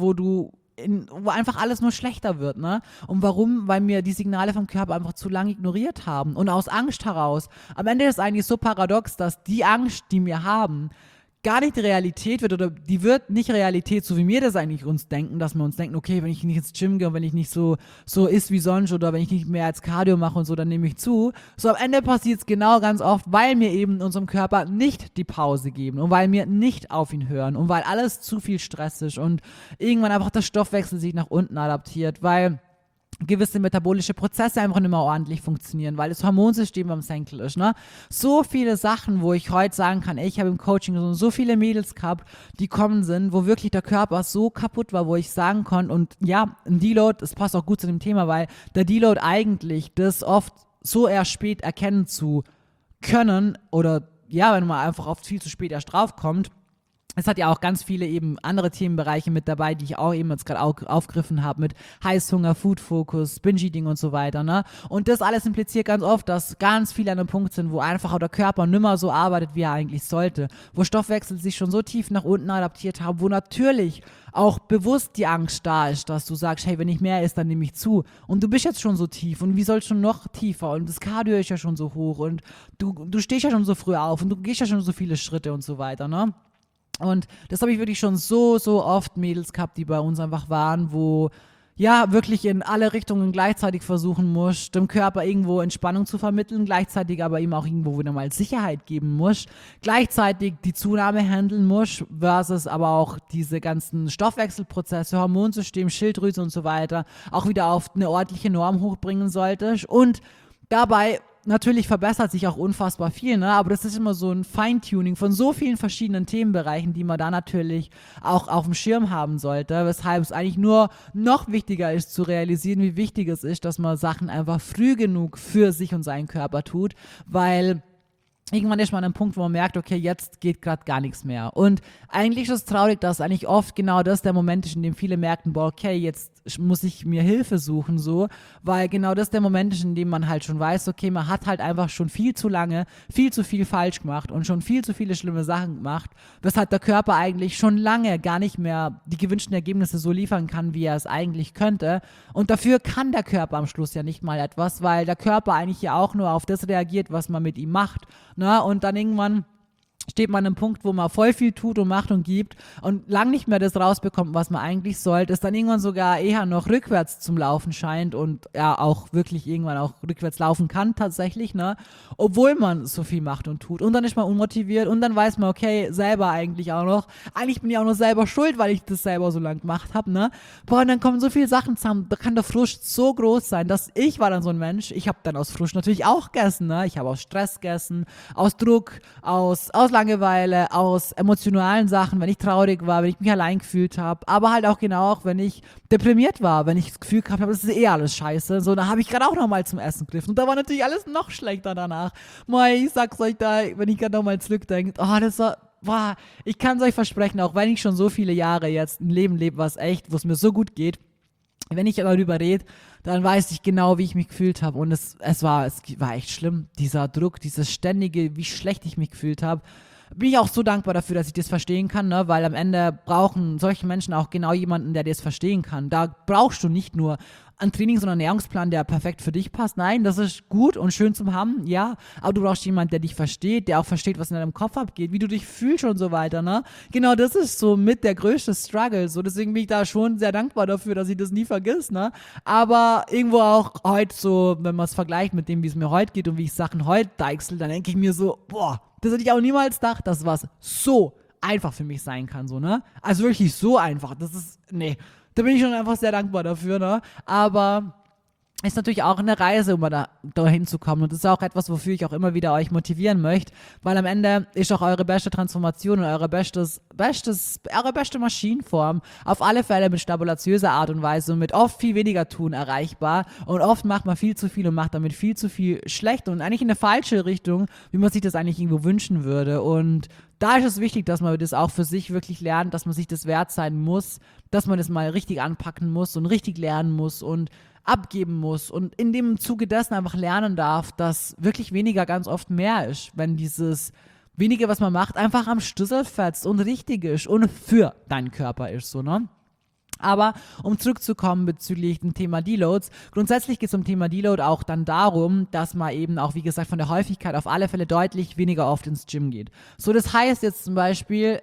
wo einfach alles nur schlechter wird, ne? Und warum? Weil wir die Signale vom Körper einfach zu lange ignoriert haben und aus Angst heraus. Am Ende ist es eigentlich so paradox, dass die Angst, die wir haben, gar nicht Realität wird oder die wird nicht Realität, so wie wir das eigentlich uns denken, dass wir uns denken, okay, wenn ich nicht ins Gym gehe und wenn ich nicht so isst wie sonst oder wenn ich nicht mehr als Cardio mache und so, dann nehme ich zu. So am Ende passiert es genau ganz oft, weil wir eben unserem Körper nicht die Pause geben und weil wir nicht auf ihn hören und weil alles zu viel Stress ist und irgendwann einfach der Stoffwechsel sich nach unten adaptiert, weil gewisse metabolische Prozesse einfach nicht mehr ordentlich funktionieren, weil das Hormonsystem am Senkel ist. Ne? So viele Sachen, wo ich heute sagen kann, ey, ich habe im Coaching so viele Mädels gehabt, die kommen sind, wo wirklich der Körper so kaputt war, wo ich sagen konnte, und ja, ein Deload, das passt auch gut zu dem Thema, weil der Deload eigentlich das oft so erst spät erkennen zu können oder ja, wenn man einfach oft viel zu spät erst draufkommt. Es hat ja auch ganz viele eben andere Themenbereiche mit dabei, die ich auch eben jetzt gerade aufgegriffen habe mit Heißhunger, Food-Focus, Binge-Eating und so weiter, ne? Und das alles impliziert ganz oft, dass ganz viele an einem Punkt sind, wo einfach auch der Körper nimmer so arbeitet, wie er eigentlich sollte, wo Stoffwechsel sich schon so tief nach unten adaptiert haben, wo natürlich auch bewusst die Angst da ist, dass du sagst, hey, wenn ich mehr esse, dann nehme ich zu. Und du bist jetzt schon so tief und wie soll es schon noch tiefer? Und das Cardio ist ja schon so hoch und du stehst ja schon so früh auf und du gehst ja schon so viele Schritte und so weiter, ne? Und das habe ich wirklich schon so oft Mädels gehabt, die bei uns einfach waren, wo ja wirklich in alle Richtungen gleichzeitig versuchen muss, dem Körper irgendwo Entspannung zu vermitteln, gleichzeitig aber ihm auch irgendwo wieder mal Sicherheit geben muss, gleichzeitig die Zunahme handeln muss, versus aber auch diese ganzen Stoffwechselprozesse, Hormonsystem, Schilddrüse und so weiter auch wieder auf eine ordentliche Norm hochbringen sollte und dabei natürlich verbessert sich auch unfassbar viel, ne? Aber das ist immer so ein Feintuning von so vielen verschiedenen Themenbereichen, die man da natürlich auch auf dem Schirm haben sollte, weshalb es eigentlich nur noch wichtiger ist zu realisieren, wie wichtig es ist, dass man Sachen einfach früh genug für sich und seinen Körper tut, weil irgendwann ist man an einem Punkt, wo man merkt, okay, jetzt geht gerade gar nichts mehr. Und eigentlich ist es traurig, dass eigentlich oft genau das der Moment ist, in dem viele merken, boah, okay, jetzt muss ich mir Hilfe suchen, so, weil genau das der Moment ist, in dem man halt schon weiß, okay, man hat halt einfach schon viel zu lange, viel zu viel falsch gemacht und schon viel zu viele schlimme Sachen gemacht, weshalb der Körper eigentlich schon lange gar nicht mehr die gewünschten Ergebnisse so liefern kann, wie er es eigentlich könnte. Und dafür kann der Körper am Schluss ja nicht mal etwas, weil der Körper eigentlich ja auch nur auf das reagiert, was man mit ihm macht. Ne? Und dann irgendwann steht man an einem Punkt, wo man voll viel tut und macht und gibt und lang nicht mehr das rausbekommt, was man eigentlich sollte, es dann irgendwann sogar eher noch rückwärts zum Laufen scheint und ja auch wirklich irgendwann auch rückwärts laufen kann tatsächlich, ne? Obwohl man so viel macht und tut. Und dann ist man unmotiviert und dann weiß man, okay, selber eigentlich auch noch, eigentlich bin ich auch noch selber schuld, weil ich das selber so lang gemacht habe, ne? Boah, und dann kommen so viele Sachen zusammen, da kann der Frust so groß sein, dass ich war dann so ein Mensch, ich habe dann aus Frust natürlich auch gegessen, ne? Ich habe aus Stress gegessen, aus Druck, aus Langeweile, aus emotionalen Sachen, wenn ich traurig war, wenn ich mich allein gefühlt habe, aber halt auch genau auch, wenn ich deprimiert war, wenn ich das Gefühl gehabt habe, das ist eh alles scheiße, so, da habe ich gerade auch nochmal zum Essen gegriffen und da war natürlich alles noch schlechter danach. Moi, ich sag's euch da, wenn ich gerade nochmal zurückdenke, oh, das war, boah, ich kann es euch versprechen, auch wenn ich schon so viele Jahre jetzt ein Leben lebe, was echt, wo es mir so gut geht, wenn ich darüber rede, dann weiß ich genau, wie ich mich gefühlt habe. Und es war echt schlimm. Dieser Druck, dieses ständige, wie schlecht ich mich gefühlt habe. Bin ich auch so dankbar dafür, dass ich das verstehen kann, ne? Weil am Ende brauchen solche Menschen auch genau jemanden, der das verstehen kann. Da brauchst du nicht nur einen Trainings- und Ernährungsplan, der perfekt für dich passt. Nein, das ist gut und schön zum Haben, ja, aber du brauchst jemanden, der dich versteht, der auch versteht, was in deinem Kopf abgeht, wie du dich fühlst und so weiter, ne? Genau, das ist so mit der größte Struggle, so, deswegen bin ich da schon sehr dankbar dafür, dass ich das nie vergiss, ne? Aber irgendwo auch heute so, wenn man es vergleicht mit dem, wie es mir heute geht und wie ich Sachen heute deichsel, dann denke ich mir so, boah, das hätte ich auch niemals gedacht, dass was so einfach für mich sein kann, so, ne? Also wirklich so einfach, das ist, nee, da bin ich schon einfach sehr dankbar dafür, ne? Aber ist natürlich auch eine Reise, um da hinzukommen. Und das ist auch etwas, wofür ich auch immer wieder euch motivieren möchte, weil am Ende ist auch eure beste Transformation und eure beste Maschinenform auf alle Fälle mit stabulatiöser Art und Weise und mit oft viel weniger Tun erreichbar. Und oft macht man viel zu viel und macht damit viel zu viel schlecht und eigentlich in eine falsche Richtung, wie man sich das eigentlich irgendwo wünschen würde. Und da ist es wichtig, dass man das auch für sich wirklich lernt, dass man sich das wert sein muss, dass man das mal richtig anpacken muss und richtig lernen muss und abgeben muss und in dem Zuge dessen einfach lernen darf, dass wirklich weniger ganz oft mehr ist, wenn dieses wenige, was man macht, einfach am Schlüssel fetzt und richtig ist und für deinen Körper ist, so, ne? Aber um zurückzukommen bezüglich dem Thema Deloads, grundsätzlich geht es zum Thema Deload auch dann darum, dass man eben auch, wie gesagt, von der Häufigkeit auf alle Fälle deutlich weniger oft ins Gym geht. So, das heißt jetzt zum Beispiel,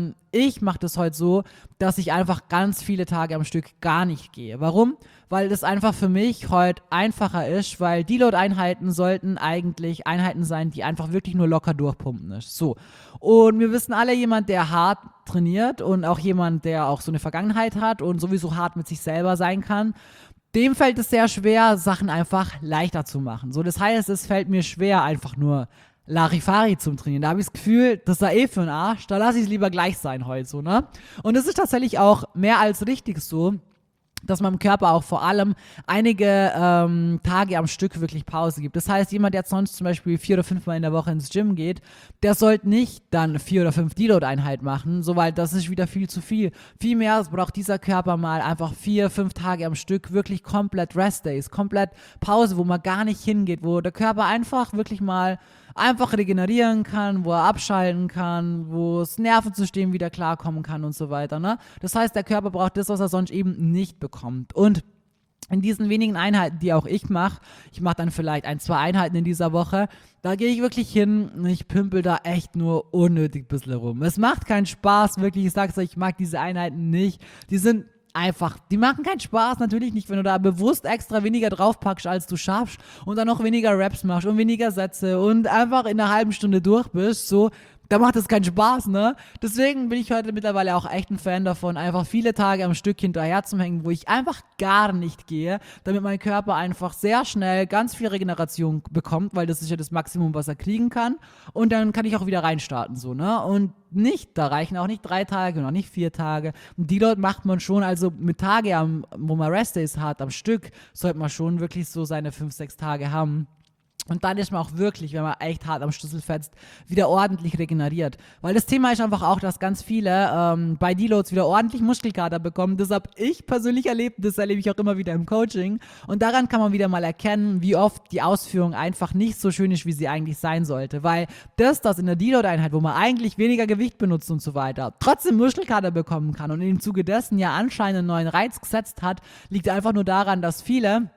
ich mache das heute so, dass ich einfach ganz viele Tage am Stück gar nicht gehe. Warum? Weil das einfach für mich heute einfacher ist, weil Deload-Einheiten sollten eigentlich Einheiten sein, die einfach wirklich nur locker durchpumpen ist. So. Und wir wissen alle, jemand, der hart trainiert und auch jemand, der auch so eine Vergangenheit hat und sowieso hart mit sich selber sein kann, dem fällt es sehr schwer, Sachen einfach leichter zu machen. So, das heißt, es fällt mir schwer, einfach nur Larifari zum Trainieren. Da habe ich das Gefühl, das sei eh für den Arsch, da lasse ich es lieber gleich sein heute, so, ne? Und das ist tatsächlich auch mehr als richtig so, dass man im Körper auch vor allem einige Tage am Stück wirklich Pause gibt. Das heißt, jemand, der sonst zum Beispiel 4 oder 5 Mal in der Woche ins Gym geht, der sollte nicht dann 4 oder 5 Deload-Einheiten machen, so, weil das ist wieder viel zu viel. Vielmehr braucht dieser Körper mal einfach 4, 5 Tage am Stück wirklich komplett Rest-Days, komplett Pause, wo man gar nicht hingeht, wo der Körper einfach wirklich mal einfach regenerieren kann, wo er abschalten kann, wo das Nervensystem wieder klarkommen kann und so weiter, ne? Das heißt, der Körper braucht das, was er sonst eben nicht bekommt. Und in diesen wenigen Einheiten, die auch ich mache dann vielleicht 1, 2 Einheiten in dieser Woche, da gehe ich wirklich hin und ich pümpel da echt nur unnötig ein bisschen rum. Es macht keinen Spaß, wirklich, ich sag's euch, ich mag diese Einheiten nicht. Die sind einfach, die machen keinen Spaß, natürlich nicht, wenn du da bewusst extra weniger draufpackst, als du schaffst und dann noch weniger Reps machst und weniger Sätze und einfach in einer halben Stunde durch bist, so, da macht es keinen Spaß, ne? Deswegen bin ich heute mittlerweile auch echt ein Fan davon, einfach viele Tage am Stück hinterher zu hängen, wo ich einfach gar nicht gehe, damit mein Körper einfach sehr schnell ganz viel Regeneration bekommt, weil das ist ja das Maximum, was er kriegen kann. Und dann kann ich auch wieder reinstarten, so, ne? Und nicht, da reichen auch nicht 3 Tage und auch nicht 4 Tage. Und die dort macht man schon, also mit Tage, wo man Restdays hat am Stück, sollte man schon wirklich so seine 5, 6 Tage haben. Und dann ist man auch wirklich, wenn man echt hart am Schlüssel fetzt, wieder ordentlich regeneriert. Weil das Thema ist einfach auch, dass ganz viele bei Deloads wieder ordentlich Muskelkater bekommen. Das habe ich persönlich erlebt, das erlebe ich auch immer wieder im Coaching. Und daran kann man wieder mal erkennen, wie oft die Ausführung einfach nicht so schön ist, wie sie eigentlich sein sollte. Weil das in der Deload-Einheit, wo man eigentlich weniger Gewicht benutzt und so weiter, trotzdem Muskelkater bekommen kann und im Zuge dessen ja anscheinend einen neuen Reiz gesetzt hat, liegt einfach nur daran, dass viele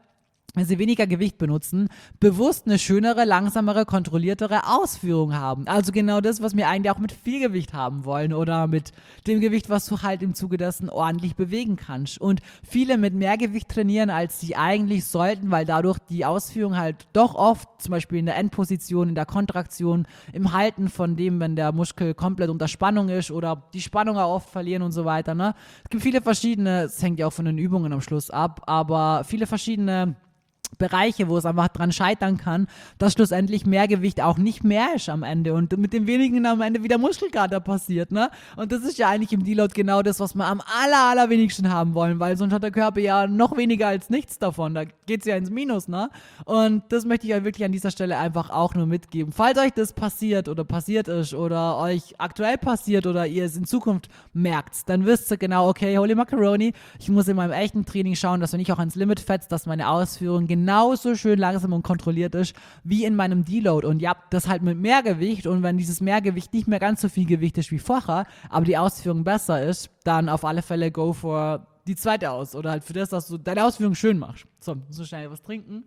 wenn sie weniger Gewicht benutzen, bewusst eine schönere, langsamere, kontrolliertere Ausführung haben. Also genau das, was wir eigentlich auch mit viel Gewicht haben wollen oder mit dem Gewicht, was du halt im Zuge dessen ordentlich bewegen kannst. Und viele mit mehr Gewicht trainieren, als sie eigentlich sollten, weil dadurch die Ausführung halt doch oft, zum Beispiel in der Endposition, in der Kontraktion, im Halten von dem, wenn der Muskel komplett unter Spannung ist oder die Spannung auch oft verlieren und so weiter. Ne? Es gibt viele verschiedene, es hängt ja auch von den Übungen am Schluss ab, aber viele verschiedene Bereiche, wo es einfach dran scheitern kann, dass schlussendlich mehr Gewicht auch nicht mehr ist am Ende und mit dem wenigen am Ende wieder Muskelkater passiert, ne? Und das ist ja eigentlich im Deload genau das, was wir am allerwenigsten haben wollen, weil sonst hat der Körper ja noch weniger als nichts davon, da geht's ja ins Minus, ne? Und das möchte ich euch wirklich an dieser Stelle einfach auch nur mitgeben. Falls euch das passiert oder passiert ist oder euch aktuell passiert oder ihr es in Zukunft merkt, dann wisst ihr genau, okay, holy macaroni, ich muss in meinem echten Training schauen, dass wenn ich auch ans Limit fetze, dass meine Ausführung genauso schön langsam und kontrolliert ist wie in meinem Deload. Und ja, das halt mit Mehrgewicht. Und wenn dieses Mehrgewicht nicht mehr ganz so viel Gewicht ist wie vorher, aber die Ausführung besser ist, dann auf alle Fälle go for die zweite aus. Oder halt für das, dass du deine Ausführung schön machst. So schnell was trinken.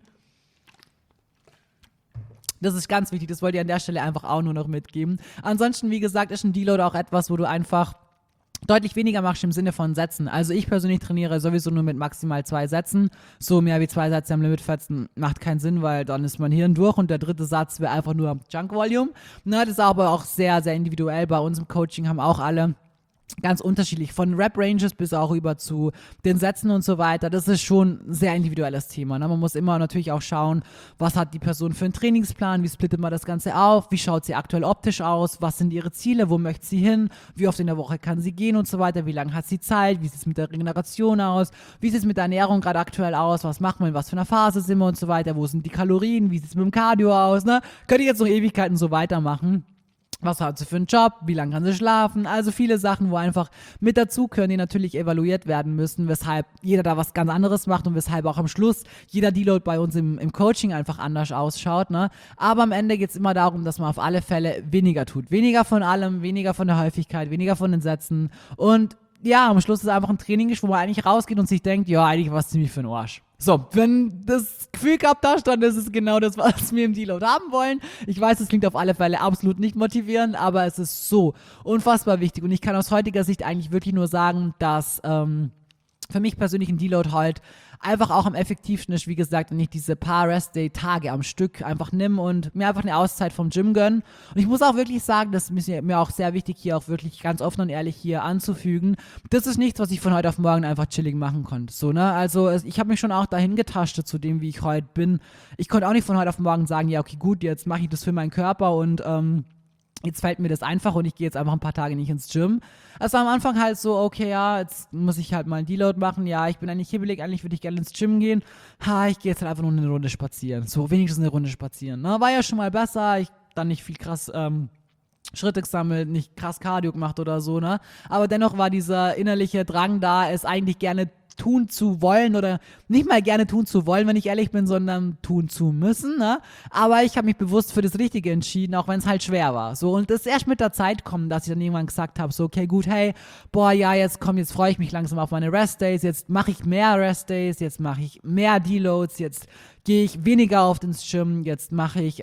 Das ist ganz wichtig, das wollte ich an der Stelle einfach auch nur noch mitgeben. Ansonsten, wie gesagt, ist ein Deload auch etwas, wo du einfach deutlich weniger machst im Sinne von Sätzen. Also ich persönlich trainiere sowieso nur mit maximal 2 Sätzen. So mehr wie 2 Sätze am Limit fetzen macht keinen Sinn, weil dann ist mein Hirn durch und der dritte Satz wäre einfach nur Junk Volume. Na, das ist aber auch sehr, sehr individuell. Bei uns im Coaching haben auch alle ganz unterschiedlich, von Rap-Ranges bis auch über zu den Sätzen und so weiter. Das ist schon ein sehr individuelles Thema. Ne? Man muss immer natürlich auch schauen, was hat die Person für einen Trainingsplan, wie splittet man das Ganze auf, wie schaut sie aktuell optisch aus, was sind ihre Ziele, wo möchte sie hin, wie oft in der Woche kann sie gehen und so weiter, wie lange hat sie Zeit, wie sieht es mit der Regeneration aus, wie sieht es mit der Ernährung gerade aktuell aus, was macht man, in was für einer Phase sind wir und so weiter, wo sind die Kalorien, wie sieht es mit dem Cardio aus, ne? Könnte ich jetzt noch Ewigkeiten so weitermachen. Was hat sie für einen Job? Wie lange kann sie schlafen? Also viele Sachen, wo einfach mit dazugehören, die natürlich evaluiert werden müssen, weshalb jeder da was ganz anderes macht und weshalb auch am Schluss jeder Deload bei uns im Coaching einfach anders ausschaut. Ne? Aber am Ende geht es immer darum, dass man auf alle Fälle weniger tut. Weniger von allem, weniger von der Häufigkeit, weniger von den Sätzen und ja, am Schluss ist es einfach ein Training, wo man eigentlich rausgeht und sich denkt, ja, eigentlich war es ziemlich für den Arsch. So, wenn das Gefühl gehabt hast, dann ist es genau das, was wir im Deload haben wollen. Ich weiß, es klingt auf alle Fälle absolut nicht motivierend, aber es ist so unfassbar wichtig. Und ich kann aus heutiger Sicht eigentlich wirklich nur sagen, dass für mich persönlich ein Deload halt einfach auch am effektivsten ist, wie gesagt, wenn ich diese paar Rest-Day-Tage am Stück einfach nimm und mir einfach eine Auszeit vom Gym gönn. Und ich muss auch wirklich sagen, das ist mir auch sehr wichtig, hier auch wirklich ganz offen und ehrlich hier anzufügen. Das ist nichts, was ich von heute auf morgen einfach chillig machen konnte. So, ne? Also ich habe mich schon auch dahin getastet zu dem, wie ich heute bin. Ich konnte auch nicht von heute auf morgen sagen, ja, okay, gut, jetzt mache ich das für meinen Körper und jetzt fällt mir das einfach und ich gehe jetzt einfach ein paar Tage nicht ins Gym. Also am Anfang halt so, okay, ja, jetzt muss ich halt mal einen Deload machen. Ja, ich bin eigentlich hibbelig, eigentlich würde ich gerne ins Gym gehen. Ich gehe jetzt halt einfach nur eine Runde spazieren. So, wenigstens eine Runde spazieren. Ne? War ja schon mal besser. Ich dann nicht viel krass Schritte gesammelt, nicht krass Cardio gemacht oder so, ne? Aber dennoch war dieser innerliche Drang da, es eigentlich gerne tun zu wollen oder nicht mal gerne tun zu wollen, wenn ich ehrlich bin, sondern tun zu müssen, ne? Aber ich habe mich bewusst für das Richtige entschieden, auch wenn es halt schwer war. So, und das ist erst mit der Zeit kommen, dass ich dann irgendwann gesagt habe, so, okay, gut, hey, boah, ja, jetzt freue ich mich langsam auf meine Rest-Days, jetzt mache ich mehr Rest-Days, jetzt mache ich mehr Deloads, jetzt gehe ich weniger oft ins Gym, jetzt mache ich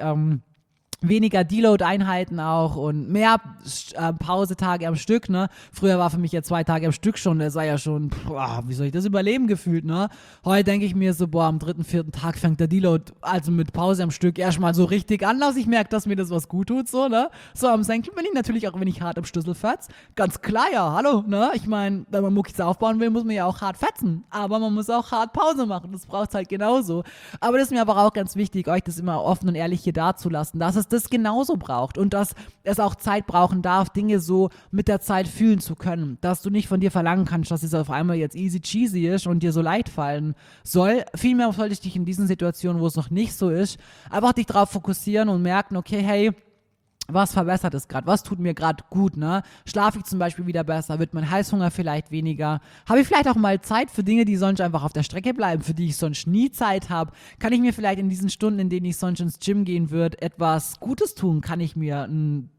weniger Deload-Einheiten auch und mehr Pausetage am Stück, ne? Früher war für mich ja 2 Tage am Stück schon, das war ja schon, wie soll ich das überleben gefühlt, ne? Heute denke ich mir so, am 3., 4. Tag fängt der Deload, also mit Pause am Stück, erstmal so richtig an, dass ich merke, dass mir das was gut tut, so, ne? So, am Senkel bin ich natürlich auch, wenn ich hart am Schlüssel fetz. Ganz klar, ja, hallo, ne? Ich meine, wenn man Muckis aufbauen will, muss man ja auch hart fetzen, aber man muss auch hart Pause machen, das braucht es halt genauso. Aber das ist mir aber auch ganz wichtig, euch das immer offen und ehrlich hier dazulassen, dass es das genauso braucht und dass es auch Zeit brauchen darf, Dinge so mit der Zeit fühlen zu können, dass du nicht von dir verlangen kannst, dass es auf einmal jetzt easy cheesy ist und dir so leicht fallen soll. Vielmehr sollte ich dich in diesen Situationen, wo es noch nicht so ist, einfach dich darauf fokussieren und merken, okay, hey, was verbessert es gerade? Was tut mir gerade gut, ne? Schlafe ich zum Beispiel wieder besser? Wird mein Heißhunger vielleicht weniger? Habe ich vielleicht auch mal Zeit für Dinge, die sonst einfach auf der Strecke bleiben, für die ich sonst nie Zeit habe? Kann ich mir vielleicht in diesen Stunden, in denen ich sonst ins Gym gehen würde, etwas Gutes tun? Kann ich mir ein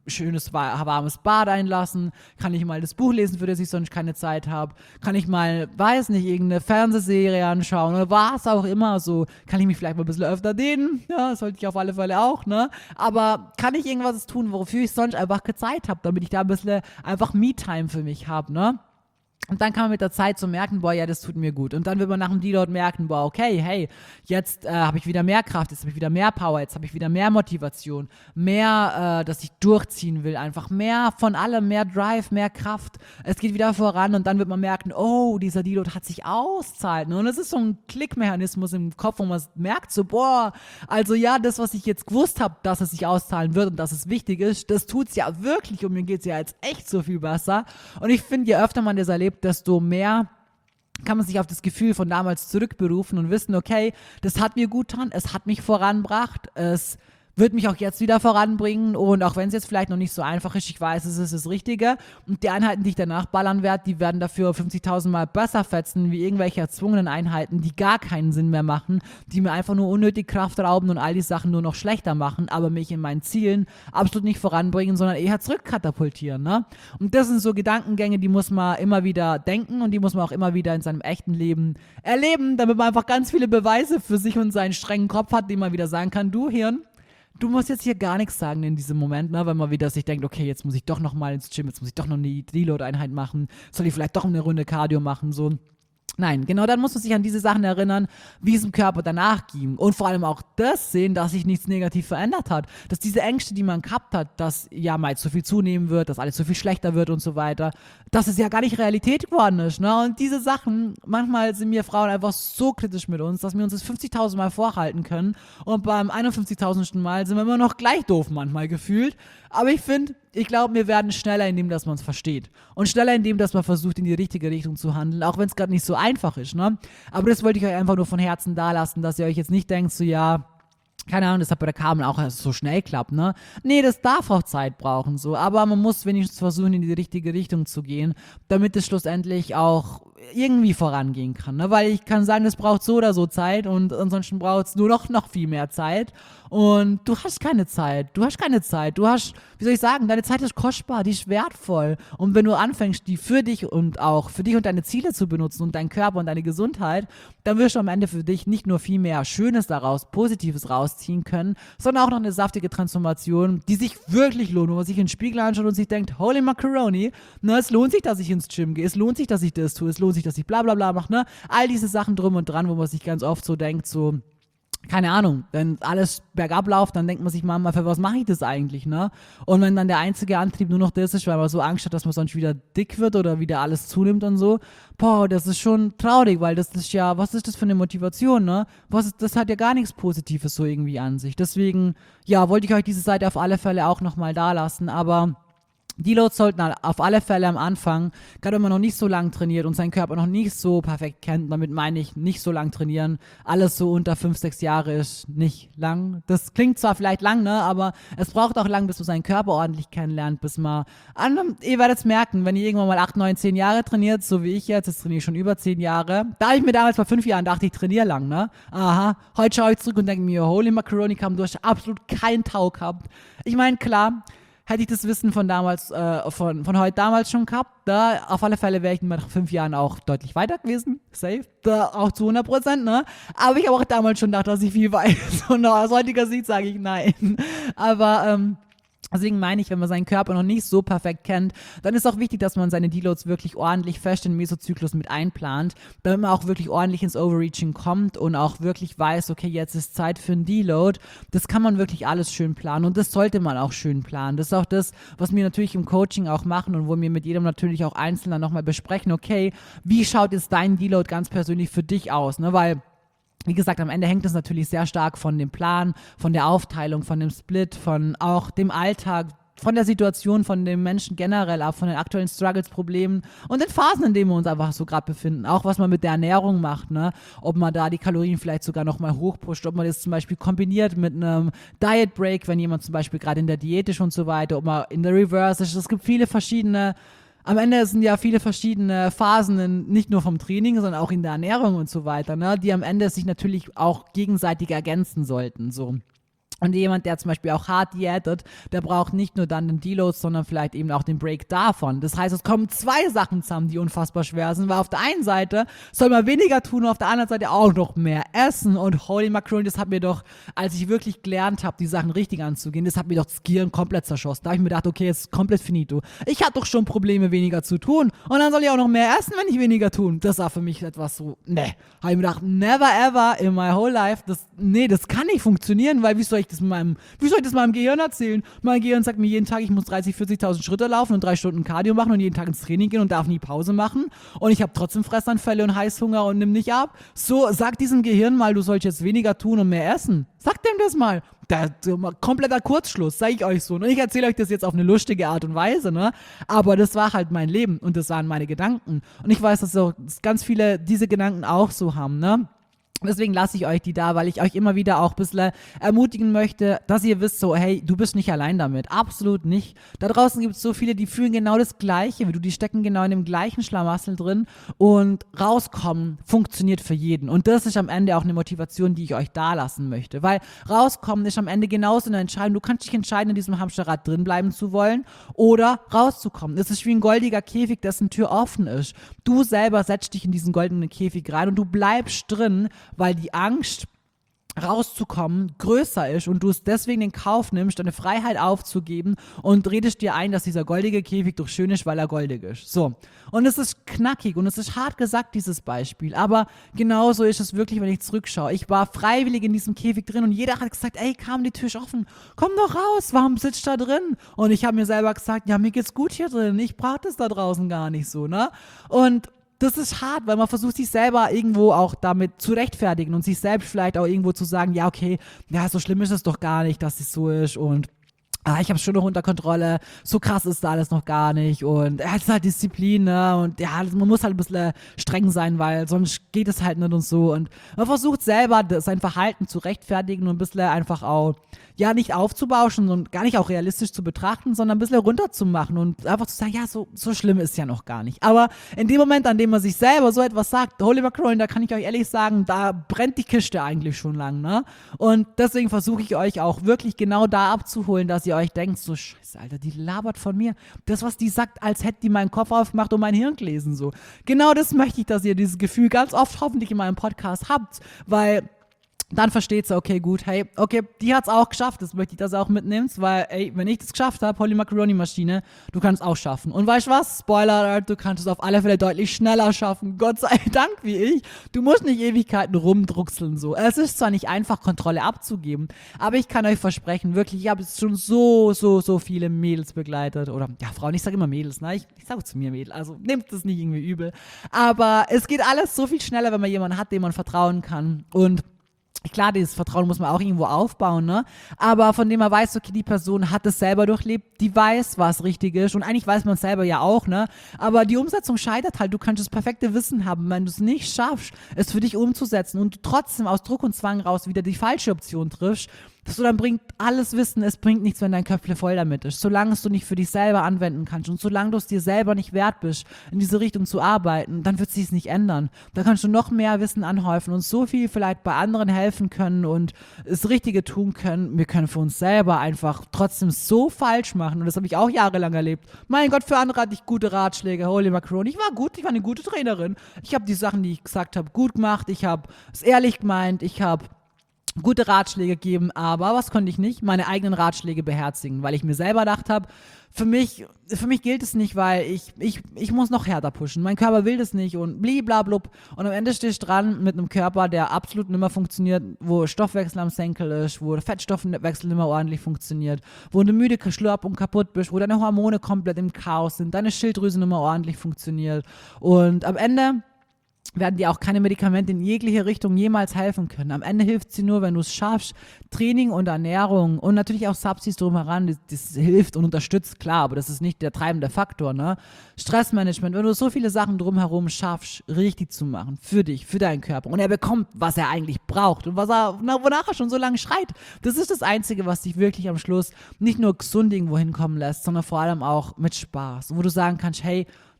schönes warmes Bad einlassen? Kann ich mal das Buch lesen, für das ich sonst keine Zeit habe? Kann ich mal, weiß nicht, irgendeine Fernsehserie anschauen oder was auch immer? So, kann ich mich vielleicht mal ein bisschen öfter dehnen? Ja, das sollte ich auf alle Fälle auch, ne? Aber kann ich irgendwas tun, wofür ich sonst einfach keine Zeit habe, damit ich da ein bisschen einfach Me-Time für mich habe, ne? Und dann kann man mit der Zeit so merken, boah, ja, das tut mir gut. Und dann wird man nach dem Deload merken, boah, okay, hey, jetzt habe ich wieder mehr Kraft, jetzt habe ich wieder mehr Power, jetzt habe ich wieder mehr Motivation, mehr, dass ich durchziehen will, einfach mehr von allem, mehr Drive, mehr Kraft. Es geht wieder voran und dann wird man merken, oh, dieser Deload hat sich auszahlt. Ne? Und es ist so ein Klickmechanismus im Kopf, wo man merkt, so, boah, also ja, das, was ich jetzt gewusst habe, dass es sich auszahlen wird und dass es wichtig ist, das tut es ja wirklich und mir geht es ja jetzt echt so viel besser. Und ich finde, je öfter man das erlebt, desto mehr kann man sich auf das Gefühl von damals zurückberufen und wissen, okay, das hat mir gut getan, es hat mich vorangebracht, es wird mich auch jetzt wieder voranbringen und auch wenn es jetzt vielleicht noch nicht so einfach ist, ich weiß, es ist das Richtige und die Einheiten, die ich danach ballern werde, die werden dafür 50.000 Mal besser fetzen wie irgendwelche erzwungenen Einheiten, die gar keinen Sinn mehr machen, die mir einfach nur unnötig Kraft rauben und all die Sachen nur noch schlechter machen, aber mich in meinen Zielen absolut nicht voranbringen, sondern eher zurückkatapultieren, ne? Und das sind so Gedankengänge, die muss man immer wieder denken und die muss man auch immer wieder in seinem echten Leben erleben, damit man einfach ganz viele Beweise für sich und seinen strengen Kopf hat, die man wieder sagen kann, du Hirn, du musst jetzt hier gar nichts sagen in diesem Moment, ne, wenn man wieder sich denkt, okay, jetzt muss ich doch noch mal ins Gym, jetzt muss ich doch noch eine Deload-Einheit machen, soll ich vielleicht doch eine Runde Cardio machen, so. Nein, genau dann muss man sich an diese Sachen erinnern, wie es dem Körper danach ging. Und vor allem auch das sehen, dass sich nichts negativ verändert hat. Dass diese Ängste, die man gehabt hat, dass ja mal zu viel zunehmen wird, dass alles zu viel schlechter wird und so weiter, dass es ja gar nicht Realität geworden ist. Ne? Und diese Sachen, manchmal sind wir Frauen einfach so kritisch mit uns, dass wir uns das 50.000 Mal vorhalten können. Und beim 51.000. Mal sind wir immer noch gleich doof manchmal gefühlt. Aber ich glaube, wir werden schneller, indem dass man es versteht. Und schneller, indem dass man versucht, in die richtige Richtung zu handeln, auch wenn es gerade nicht so einfach ist. Ne? Aber das wollte ich euch einfach nur von Herzen da lassen, dass ihr euch jetzt nicht denkt, so ja, keine Ahnung, das hat bei der Carmen auch so schnell klappt, ne? Nee, das darf auch Zeit brauchen, so. Aber man muss wenigstens versuchen, in die richtige Richtung zu gehen, damit es schlussendlich auch irgendwie vorangehen kann, ne? Weil ich kann sagen, das braucht so oder so Zeit und ansonsten braucht es nur noch viel mehr Zeit. Und du hast keine Zeit. Du hast, wie soll ich sagen, deine Zeit ist kostbar, die ist wertvoll. Und wenn du anfängst, die für dich und deine Ziele zu benutzen und deinen Körper und deine Gesundheit, dann wirst du am Ende für dich nicht nur viel mehr Schönes daraus, Positives rausziehen können, sondern auch noch eine saftige Transformation, die sich wirklich lohnt, wo man sich in den Spiegel anschaut und sich denkt, holy macaroni, ne, es lohnt sich, dass ich ins Gym gehe, es lohnt sich, dass ich das tue, es lohnt sich, dass ich bla bla bla mache, ne? All diese Sachen drum und dran, wo man sich ganz oft so denkt, so, keine Ahnung, wenn alles bergab läuft, dann denkt man sich mal, für was mache ich das eigentlich, ne? Und wenn dann der einzige Antrieb nur noch das ist, weil man so Angst hat, dass man sonst wieder dick wird oder wieder alles zunimmt und so, boah, das ist schon traurig, weil das ist ja, was ist das für eine Motivation, ne? Das hat ja gar nichts Positives so irgendwie an sich. Deswegen, ja, wollte ich euch diese Seite auf alle Fälle auch nochmal da lassen, aber Deloads sollten auf alle Fälle am Anfang, gerade wenn man noch nicht so lang trainiert und seinen Körper noch nicht so perfekt kennt, damit meine ich nicht so lang trainieren, alles so unter 5, 6 Jahre ist nicht lang. Das klingt zwar vielleicht lang, ne, aber es braucht auch lang, bis man seinen Körper ordentlich kennenlernt, ihr werdet es merken, wenn ihr irgendwann mal 8, 9, 10 Jahre trainiert, so wie ich jetzt trainiere ich schon über 10 Jahre, da habe ich mir damals vor 5 Jahren dachte, ich trainiere lang, ne, aha, heute schaue ich zurück und denke mir, holy macaroni, du hast absolut keinen Tau gehabt. Ich meine, klar, hätte ich das Wissen von damals, von heute damals schon gehabt, da auf alle Fälle wäre ich nach 5 Jahren auch deutlich weiter gewesen, safe, da auch zu 100%, ne? Aber ich habe auch damals schon gedacht, dass ich viel weiß und aus heutiger Sicht sage ich nein. Aber, deswegen meine ich, wenn man seinen Körper noch nicht so perfekt kennt, dann ist auch wichtig, dass man seine Deloads wirklich ordentlich fest in den Mesozyklus mit einplant, damit man auch wirklich ordentlich ins Overreaching kommt und auch wirklich weiß, okay, jetzt ist Zeit für einen Deload. Das kann man wirklich alles schön planen und das sollte man auch schön planen. Das ist auch das, was wir natürlich im Coaching auch machen und wo wir mit jedem natürlich auch einzeln dann nochmal besprechen, okay, wie schaut jetzt dein Deload ganz persönlich für dich aus, ne, weil wie gesagt, am Ende hängt es natürlich sehr stark von dem Plan, von der Aufteilung, von dem Split, von auch dem Alltag, von der Situation, von dem Menschen generell ab, von den aktuellen Struggles, Problemen und den Phasen, in denen wir uns einfach so gerade befinden. Auch was man mit der Ernährung macht, ne? Ob man da die Kalorien vielleicht sogar nochmal hochpusht, ob man das zum Beispiel kombiniert mit einem Diet Break, wenn jemand zum Beispiel gerade in der Diät ist und so weiter, ob man in der Reverse ist. Es gibt am Ende sind ja viele verschiedene Phasen, nicht nur vom Training, sondern auch in der Ernährung und so weiter, ne, die am Ende sich natürlich auch gegenseitig ergänzen sollten, so. Und jemand, der zum Beispiel auch hart diätet, der braucht nicht nur dann den Deload, sondern vielleicht eben auch den Break davon. Das heißt, es kommen zwei Sachen zusammen, die unfassbar schwer sind, weil auf der einen Seite soll man weniger tun und auf der anderen Seite auch noch mehr essen. Und holy Macaroni, das hat mir doch, als ich wirklich gelernt habe, die Sachen richtig anzugehen, das hat mir doch das Gehirn komplett zerschossen. Da habe ich mir gedacht, okay, jetzt ist komplett finito. Ich hatte doch schon Probleme, weniger zu tun und dann soll ich auch noch mehr essen, wenn ich weniger tun. Das war für mich etwas so, habe ich mir gedacht, never ever in my whole life, das kann nicht funktionieren, weil wie soll ich das meinem Gehirn erzählen? Mein Gehirn sagt mir jeden Tag, ich muss 30.000, 40.000 Schritte laufen und 3 Stunden Cardio machen und jeden Tag ins Training gehen und darf nie Pause machen und ich habe trotzdem Fressanfälle und Heißhunger und nimm nicht ab. So, sag diesem Gehirn mal, du sollst jetzt weniger tun und mehr essen. Sag dem das mal. Kompletter Kurzschluss, sage ich euch so. Und ich erzähle euch das jetzt auf eine lustige Art und Weise, ne? Aber das war halt mein Leben und das waren meine Gedanken. Und ich weiß, dass ganz viele diese Gedanken auch so haben, ne? Deswegen lasse ich euch die da, weil ich euch immer wieder auch ein bisschen ermutigen möchte, dass ihr wisst so, hey, du bist nicht allein damit. Absolut nicht. Da draußen gibt es so viele, die fühlen genau das Gleiche wie du. Die stecken genau in dem gleichen Schlamassel drin und rauskommen funktioniert für jeden. Und das ist am Ende auch eine Motivation, die ich euch da lassen möchte. Weil rauskommen ist am Ende genauso eine Entscheidung. Du kannst dich entscheiden, in diesem Hamsterrad drin bleiben zu wollen oder rauszukommen. Es ist wie ein goldiger Käfig, dessen Tür offen ist. Du selber setzt dich in diesen goldenen Käfig rein und du bleibst drin, weil die Angst rauszukommen größer ist und du es deswegen in Kauf nimmst, deine Freiheit aufzugeben und redest dir ein, dass dieser goldige Käfig doch schön ist, weil er goldig ist. So. Und es ist knackig und es ist hart gesagt, dieses Beispiel, aber genauso ist es wirklich, wenn ich zurückschaue. Ich war freiwillig in diesem Käfig drin und jeder hat gesagt, ey, Carmen, die Tür ist offen, komm doch raus, warum sitzt du da drin? Und ich habe mir selber gesagt, ja, mir geht's gut hier drin, ich brauche das da draußen gar nicht so, ne? Und das ist hart, weil man versucht, sich selber irgendwo auch damit zu rechtfertigen und sich selbst vielleicht auch irgendwo zu sagen, ja, okay, ja, so schlimm ist es doch gar nicht, dass es so ist und ich habe es schon noch unter Kontrolle, so krass ist da alles noch gar nicht und es ist halt Disziplin, ne? Und ja, man muss halt ein bisschen streng sein, weil sonst geht es halt nicht und so und man versucht selber sein Verhalten zu rechtfertigen und ein bisschen einfach auch, ja, nicht aufzubauschen und gar nicht auch realistisch zu betrachten, sondern ein bisschen runterzumachen und einfach zu sagen, ja, so schlimm ist ja noch gar nicht. Aber in dem Moment, an dem man sich selber so etwas sagt, holy Macaroni, da kann ich euch ehrlich sagen, da brennt die Kiste eigentlich schon lang, ne? Und deswegen versuche ich euch auch wirklich genau da abzuholen, dass ihr euch denkt, so scheiße, Alter, die labert von mir. Das, was die sagt, als hätte die meinen Kopf aufgemacht und mein Hirn gelesen, so. Genau das möchte ich, dass ihr dieses Gefühl ganz oft hoffentlich in meinem Podcast habt, weil dann versteht sie, okay, gut, hey, okay, die hat's auch geschafft, das möchte ich, dass du auch mitnimmst, weil, ey, wenn ich das geschafft habe, Holy Macaroni Maschine, du kannst es auch schaffen. Und weißt du was? Spoiler, du kannst es auf alle Fälle deutlich schneller schaffen, Gott sei Dank wie ich. Du musst nicht Ewigkeiten rumdruckseln, so. Es ist zwar nicht einfach, Kontrolle abzugeben, aber ich kann euch versprechen, wirklich, ich habe jetzt schon so viele Mädels begleitet, oder, ja, Frauen, ich sage immer Mädels, ne, ich sage zu mir Mädel, also nehmt das nicht irgendwie übel, aber es geht alles so viel schneller, wenn man jemanden hat, dem man vertrauen kann und klar, dieses Vertrauen muss man auch irgendwo aufbauen, ne? Aber von dem man weiß, okay, die Person hat es selber durchlebt, die weiß, was richtig ist und eigentlich weiß man es selber ja auch, ne? Aber die Umsetzung scheitert halt, du kannst das perfekte Wissen haben, wenn du es nicht schaffst, es für dich umzusetzen und du trotzdem aus Druck und Zwang raus wieder die falsche Option triffst, so dann bringt alles Wissen, es bringt nichts, wenn dein Köpfle voll damit ist. Solange es du nicht für dich selber anwenden kannst und solange du es dir selber nicht wert bist, in diese Richtung zu arbeiten, dann wird sich es nicht ändern. Da kannst du noch mehr Wissen anhäufen und so viel vielleicht bei anderen helfen können und das Richtige tun können. Wir können für uns selber einfach trotzdem so falsch machen und das habe ich auch jahrelang erlebt. Mein Gott, für andere hatte ich gute Ratschläge. Holy Macaroni, ich war gut, ich war eine gute Trainerin. Ich habe die Sachen, die ich gesagt habe, gut gemacht. Ich habe es ehrlich gemeint. Ich habe gute Ratschläge geben, aber was konnte ich nicht? Meine eigenen Ratschläge beherzigen, weil ich mir selber gedacht habe, für mich gilt es nicht, weil ich muss noch härter pushen. Mein Körper will das nicht und bliblablub. Und am Ende stehst du dran mit einem Körper, der absolut nicht mehr funktioniert, wo Stoffwechsel am Senkel ist, wo der Fettstoffwechsel nicht mehr ordentlich funktioniert, wo du müde, schlapp und kaputt bist, wo deine Hormone komplett im Chaos sind, deine Schilddrüse nicht mehr ordentlich funktioniert. Und am Ende werden dir auch keine Medikamente in jegliche Richtung jemals helfen können. Am Ende hilft sie nur, wenn du es schaffst. Training und Ernährung und natürlich auch Subsis drumheran, das hilft und unterstützt, klar, aber das ist nicht der treibende Faktor, ne? Stressmanagement, wenn du so viele Sachen drumherum schaffst, richtig zu machen, für dich, für deinen Körper und er bekommt, was er eigentlich braucht und wonach er schon so lange schreit. Das ist das Einzige, was dich wirklich am Schluss nicht nur gesund irgendwo hinkommen lässt, sondern vor allem auch mit Spaß. Und wo du sagen kannst, hey,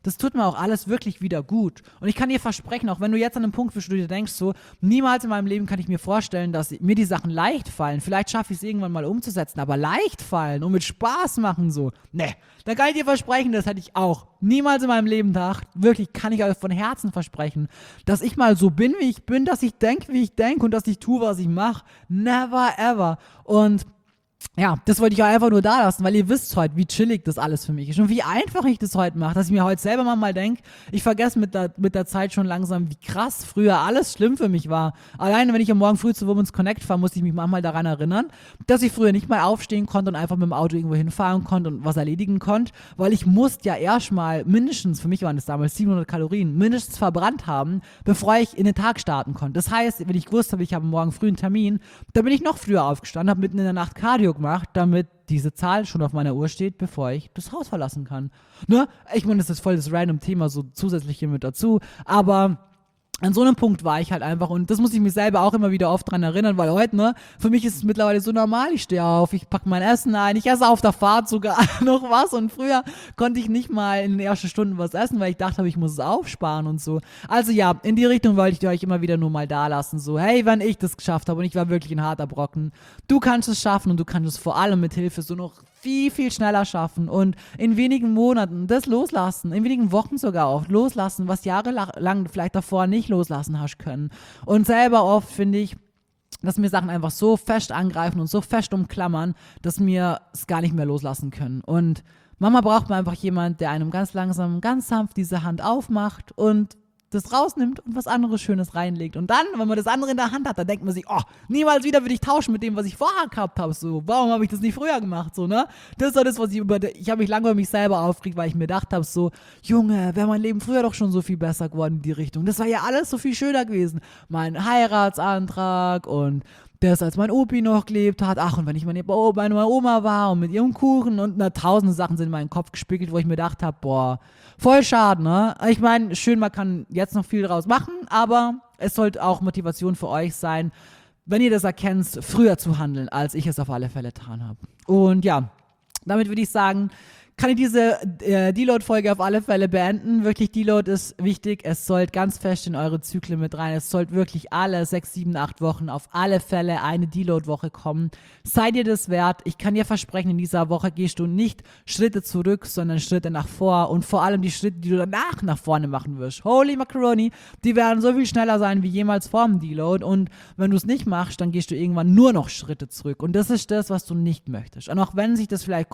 das tut mir auch alles wirklich wieder gut. Und ich kann dir versprechen, auch wenn du jetzt an einem Punkt bist, wo du dir denkst, so, niemals in meinem Leben kann ich mir vorstellen, dass mir die Sachen leicht fallen. Vielleicht schaffe ich es irgendwann mal umzusetzen, aber leicht fallen und mit Spaß machen so. Ne, da kann ich dir versprechen, das hätte ich auch niemals in meinem Leben gedacht. Wirklich, kann ich euch von Herzen versprechen, dass ich mal so bin, wie ich bin, dass ich denke, wie ich denke und dass ich tue, was ich mache. Never ever. Und ja, das wollte ich auch einfach nur da lassen, weil ihr wisst heute, wie chillig das alles für mich ist und wie einfach ich das heute mache, dass ich mir heute selber mal denke, ich vergesse mit der Zeit schon langsam, wie krass früher alles schlimm für mich war. Alleine, wenn ich am Morgen früh zu Women's Connect fahre, muss ich mich manchmal daran erinnern, dass ich früher nicht mal aufstehen konnte und einfach mit dem Auto irgendwo hinfahren konnte und was erledigen konnte, weil ich musste ja erstmal mindestens, für mich waren das damals 700 Kalorien, mindestens verbrannt haben, bevor ich in den Tag starten konnte. Das heißt, wenn ich gewusst habe, ich habe morgen früh einen Termin, dann bin ich noch früher aufgestanden, habe mitten in der Nacht Cardio gemacht, damit diese Zahl schon auf meiner Uhr steht, bevor ich das Haus verlassen kann. Ne? Ich meine, das ist voll das random Thema, so zusätzlich hier mit dazu, aber an so einem Punkt war ich halt einfach und das muss ich mich selber auch immer wieder oft dran erinnern, weil heute, ne, für mich ist es mittlerweile so normal, ich stehe auf, ich packe mein Essen ein, ich esse auf der Fahrt sogar noch was und früher konnte ich nicht mal in den ersten Stunden was essen, weil ich dachte, ich muss es aufsparen und so. Also ja, in die Richtung wollte ich euch immer wieder nur mal da lassen, so, hey, wenn ich das geschafft habe und ich war wirklich ein harter Brocken, du kannst es schaffen und du kannst es vor allem mit Hilfe so noch viel, viel schneller schaffen und in wenigen Monaten das loslassen, in wenigen Wochen sogar auch loslassen, was jahrelang vielleicht davor nicht loslassen hast können. Und selber oft finde ich, dass mir Sachen einfach so fest angreifen und so fest umklammern, dass wir es gar nicht mehr loslassen können. Und manchmal braucht man einfach jemand, der einem ganz langsam, ganz sanft diese Hand aufmacht und das rausnimmt und was anderes Schönes reinlegt. Und dann, wenn man das andere in der Hand hat, dann denkt man sich, oh, niemals wieder würde ich tauschen mit dem, was ich vorher gehabt habe. So, warum habe ich das nicht früher gemacht? So, ne? Das ist das, was ich habe mich lange über mich selber aufgeregt, weil ich mir gedacht habe, so, Junge, wäre mein Leben früher doch schon so viel besser geworden in die Richtung. Das war ja alles so viel schöner gewesen. Mein Heiratsantrag und das, als mein Opi noch gelebt hat, ach, und wenn ich bei meiner Oma war und mit ihrem Kuchen und tausende Sachen sind in meinen Kopf gespiegelt, wo ich mir gedacht habe, boah, voll schade, ne? Ich meine, schön, man kann jetzt noch viel draus machen, aber es sollte auch Motivation für euch sein, wenn ihr das erkennt, früher zu handeln, als ich es auf alle Fälle getan habe. Und ja, damit würde ich sagen, kann ich diese Deload-Folge auf alle Fälle beenden. Wirklich, Deload ist wichtig. Es sollte ganz fest in eure Zyklen mit rein. Es sollte wirklich alle 6, 7, 8 Wochen auf alle Fälle eine Deload-Woche kommen. Seid ihr das wert? Ich kann dir versprechen, in dieser Woche gehst du nicht Schritte zurück, sondern Schritte nach vor. Und vor allem die Schritte, die du danach nach vorne machen wirst. Holy Macaroni, die werden so viel schneller sein wie jemals vor dem Deload. Und wenn du es nicht machst, dann gehst du irgendwann nur noch Schritte zurück. Und das ist das, was du nicht möchtest. Und auch wenn sich das vielleicht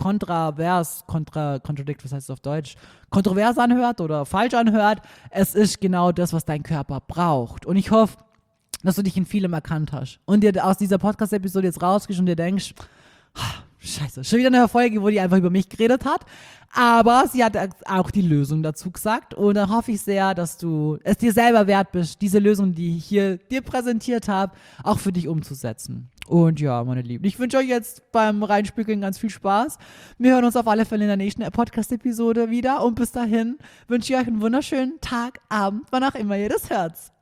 was heißt es auf Deutsch, kontrovers anhört oder falsch anhört, es ist genau das, was dein Körper braucht. Und ich hoffe, dass du dich in vielem erkannt hast und dir aus dieser Podcast-Episode jetzt rausgehst und dir denkst, scheiße, schon wieder eine Folge, wo die einfach über mich geredet hat, aber sie hat auch die Lösung dazu gesagt und da hoffe ich sehr, dass du es dir selber wert bist, diese Lösung, die ich hier dir präsentiert habe, auch für dich umzusetzen. Und ja, meine Lieben, ich wünsche euch jetzt beim Reinspügeln ganz viel Spaß. Wir hören uns auf alle Fälle in der nächsten Podcast-Episode wieder und bis dahin wünsche ich euch einen wunderschönen Tag, Abend, wann auch immer ihr das hört.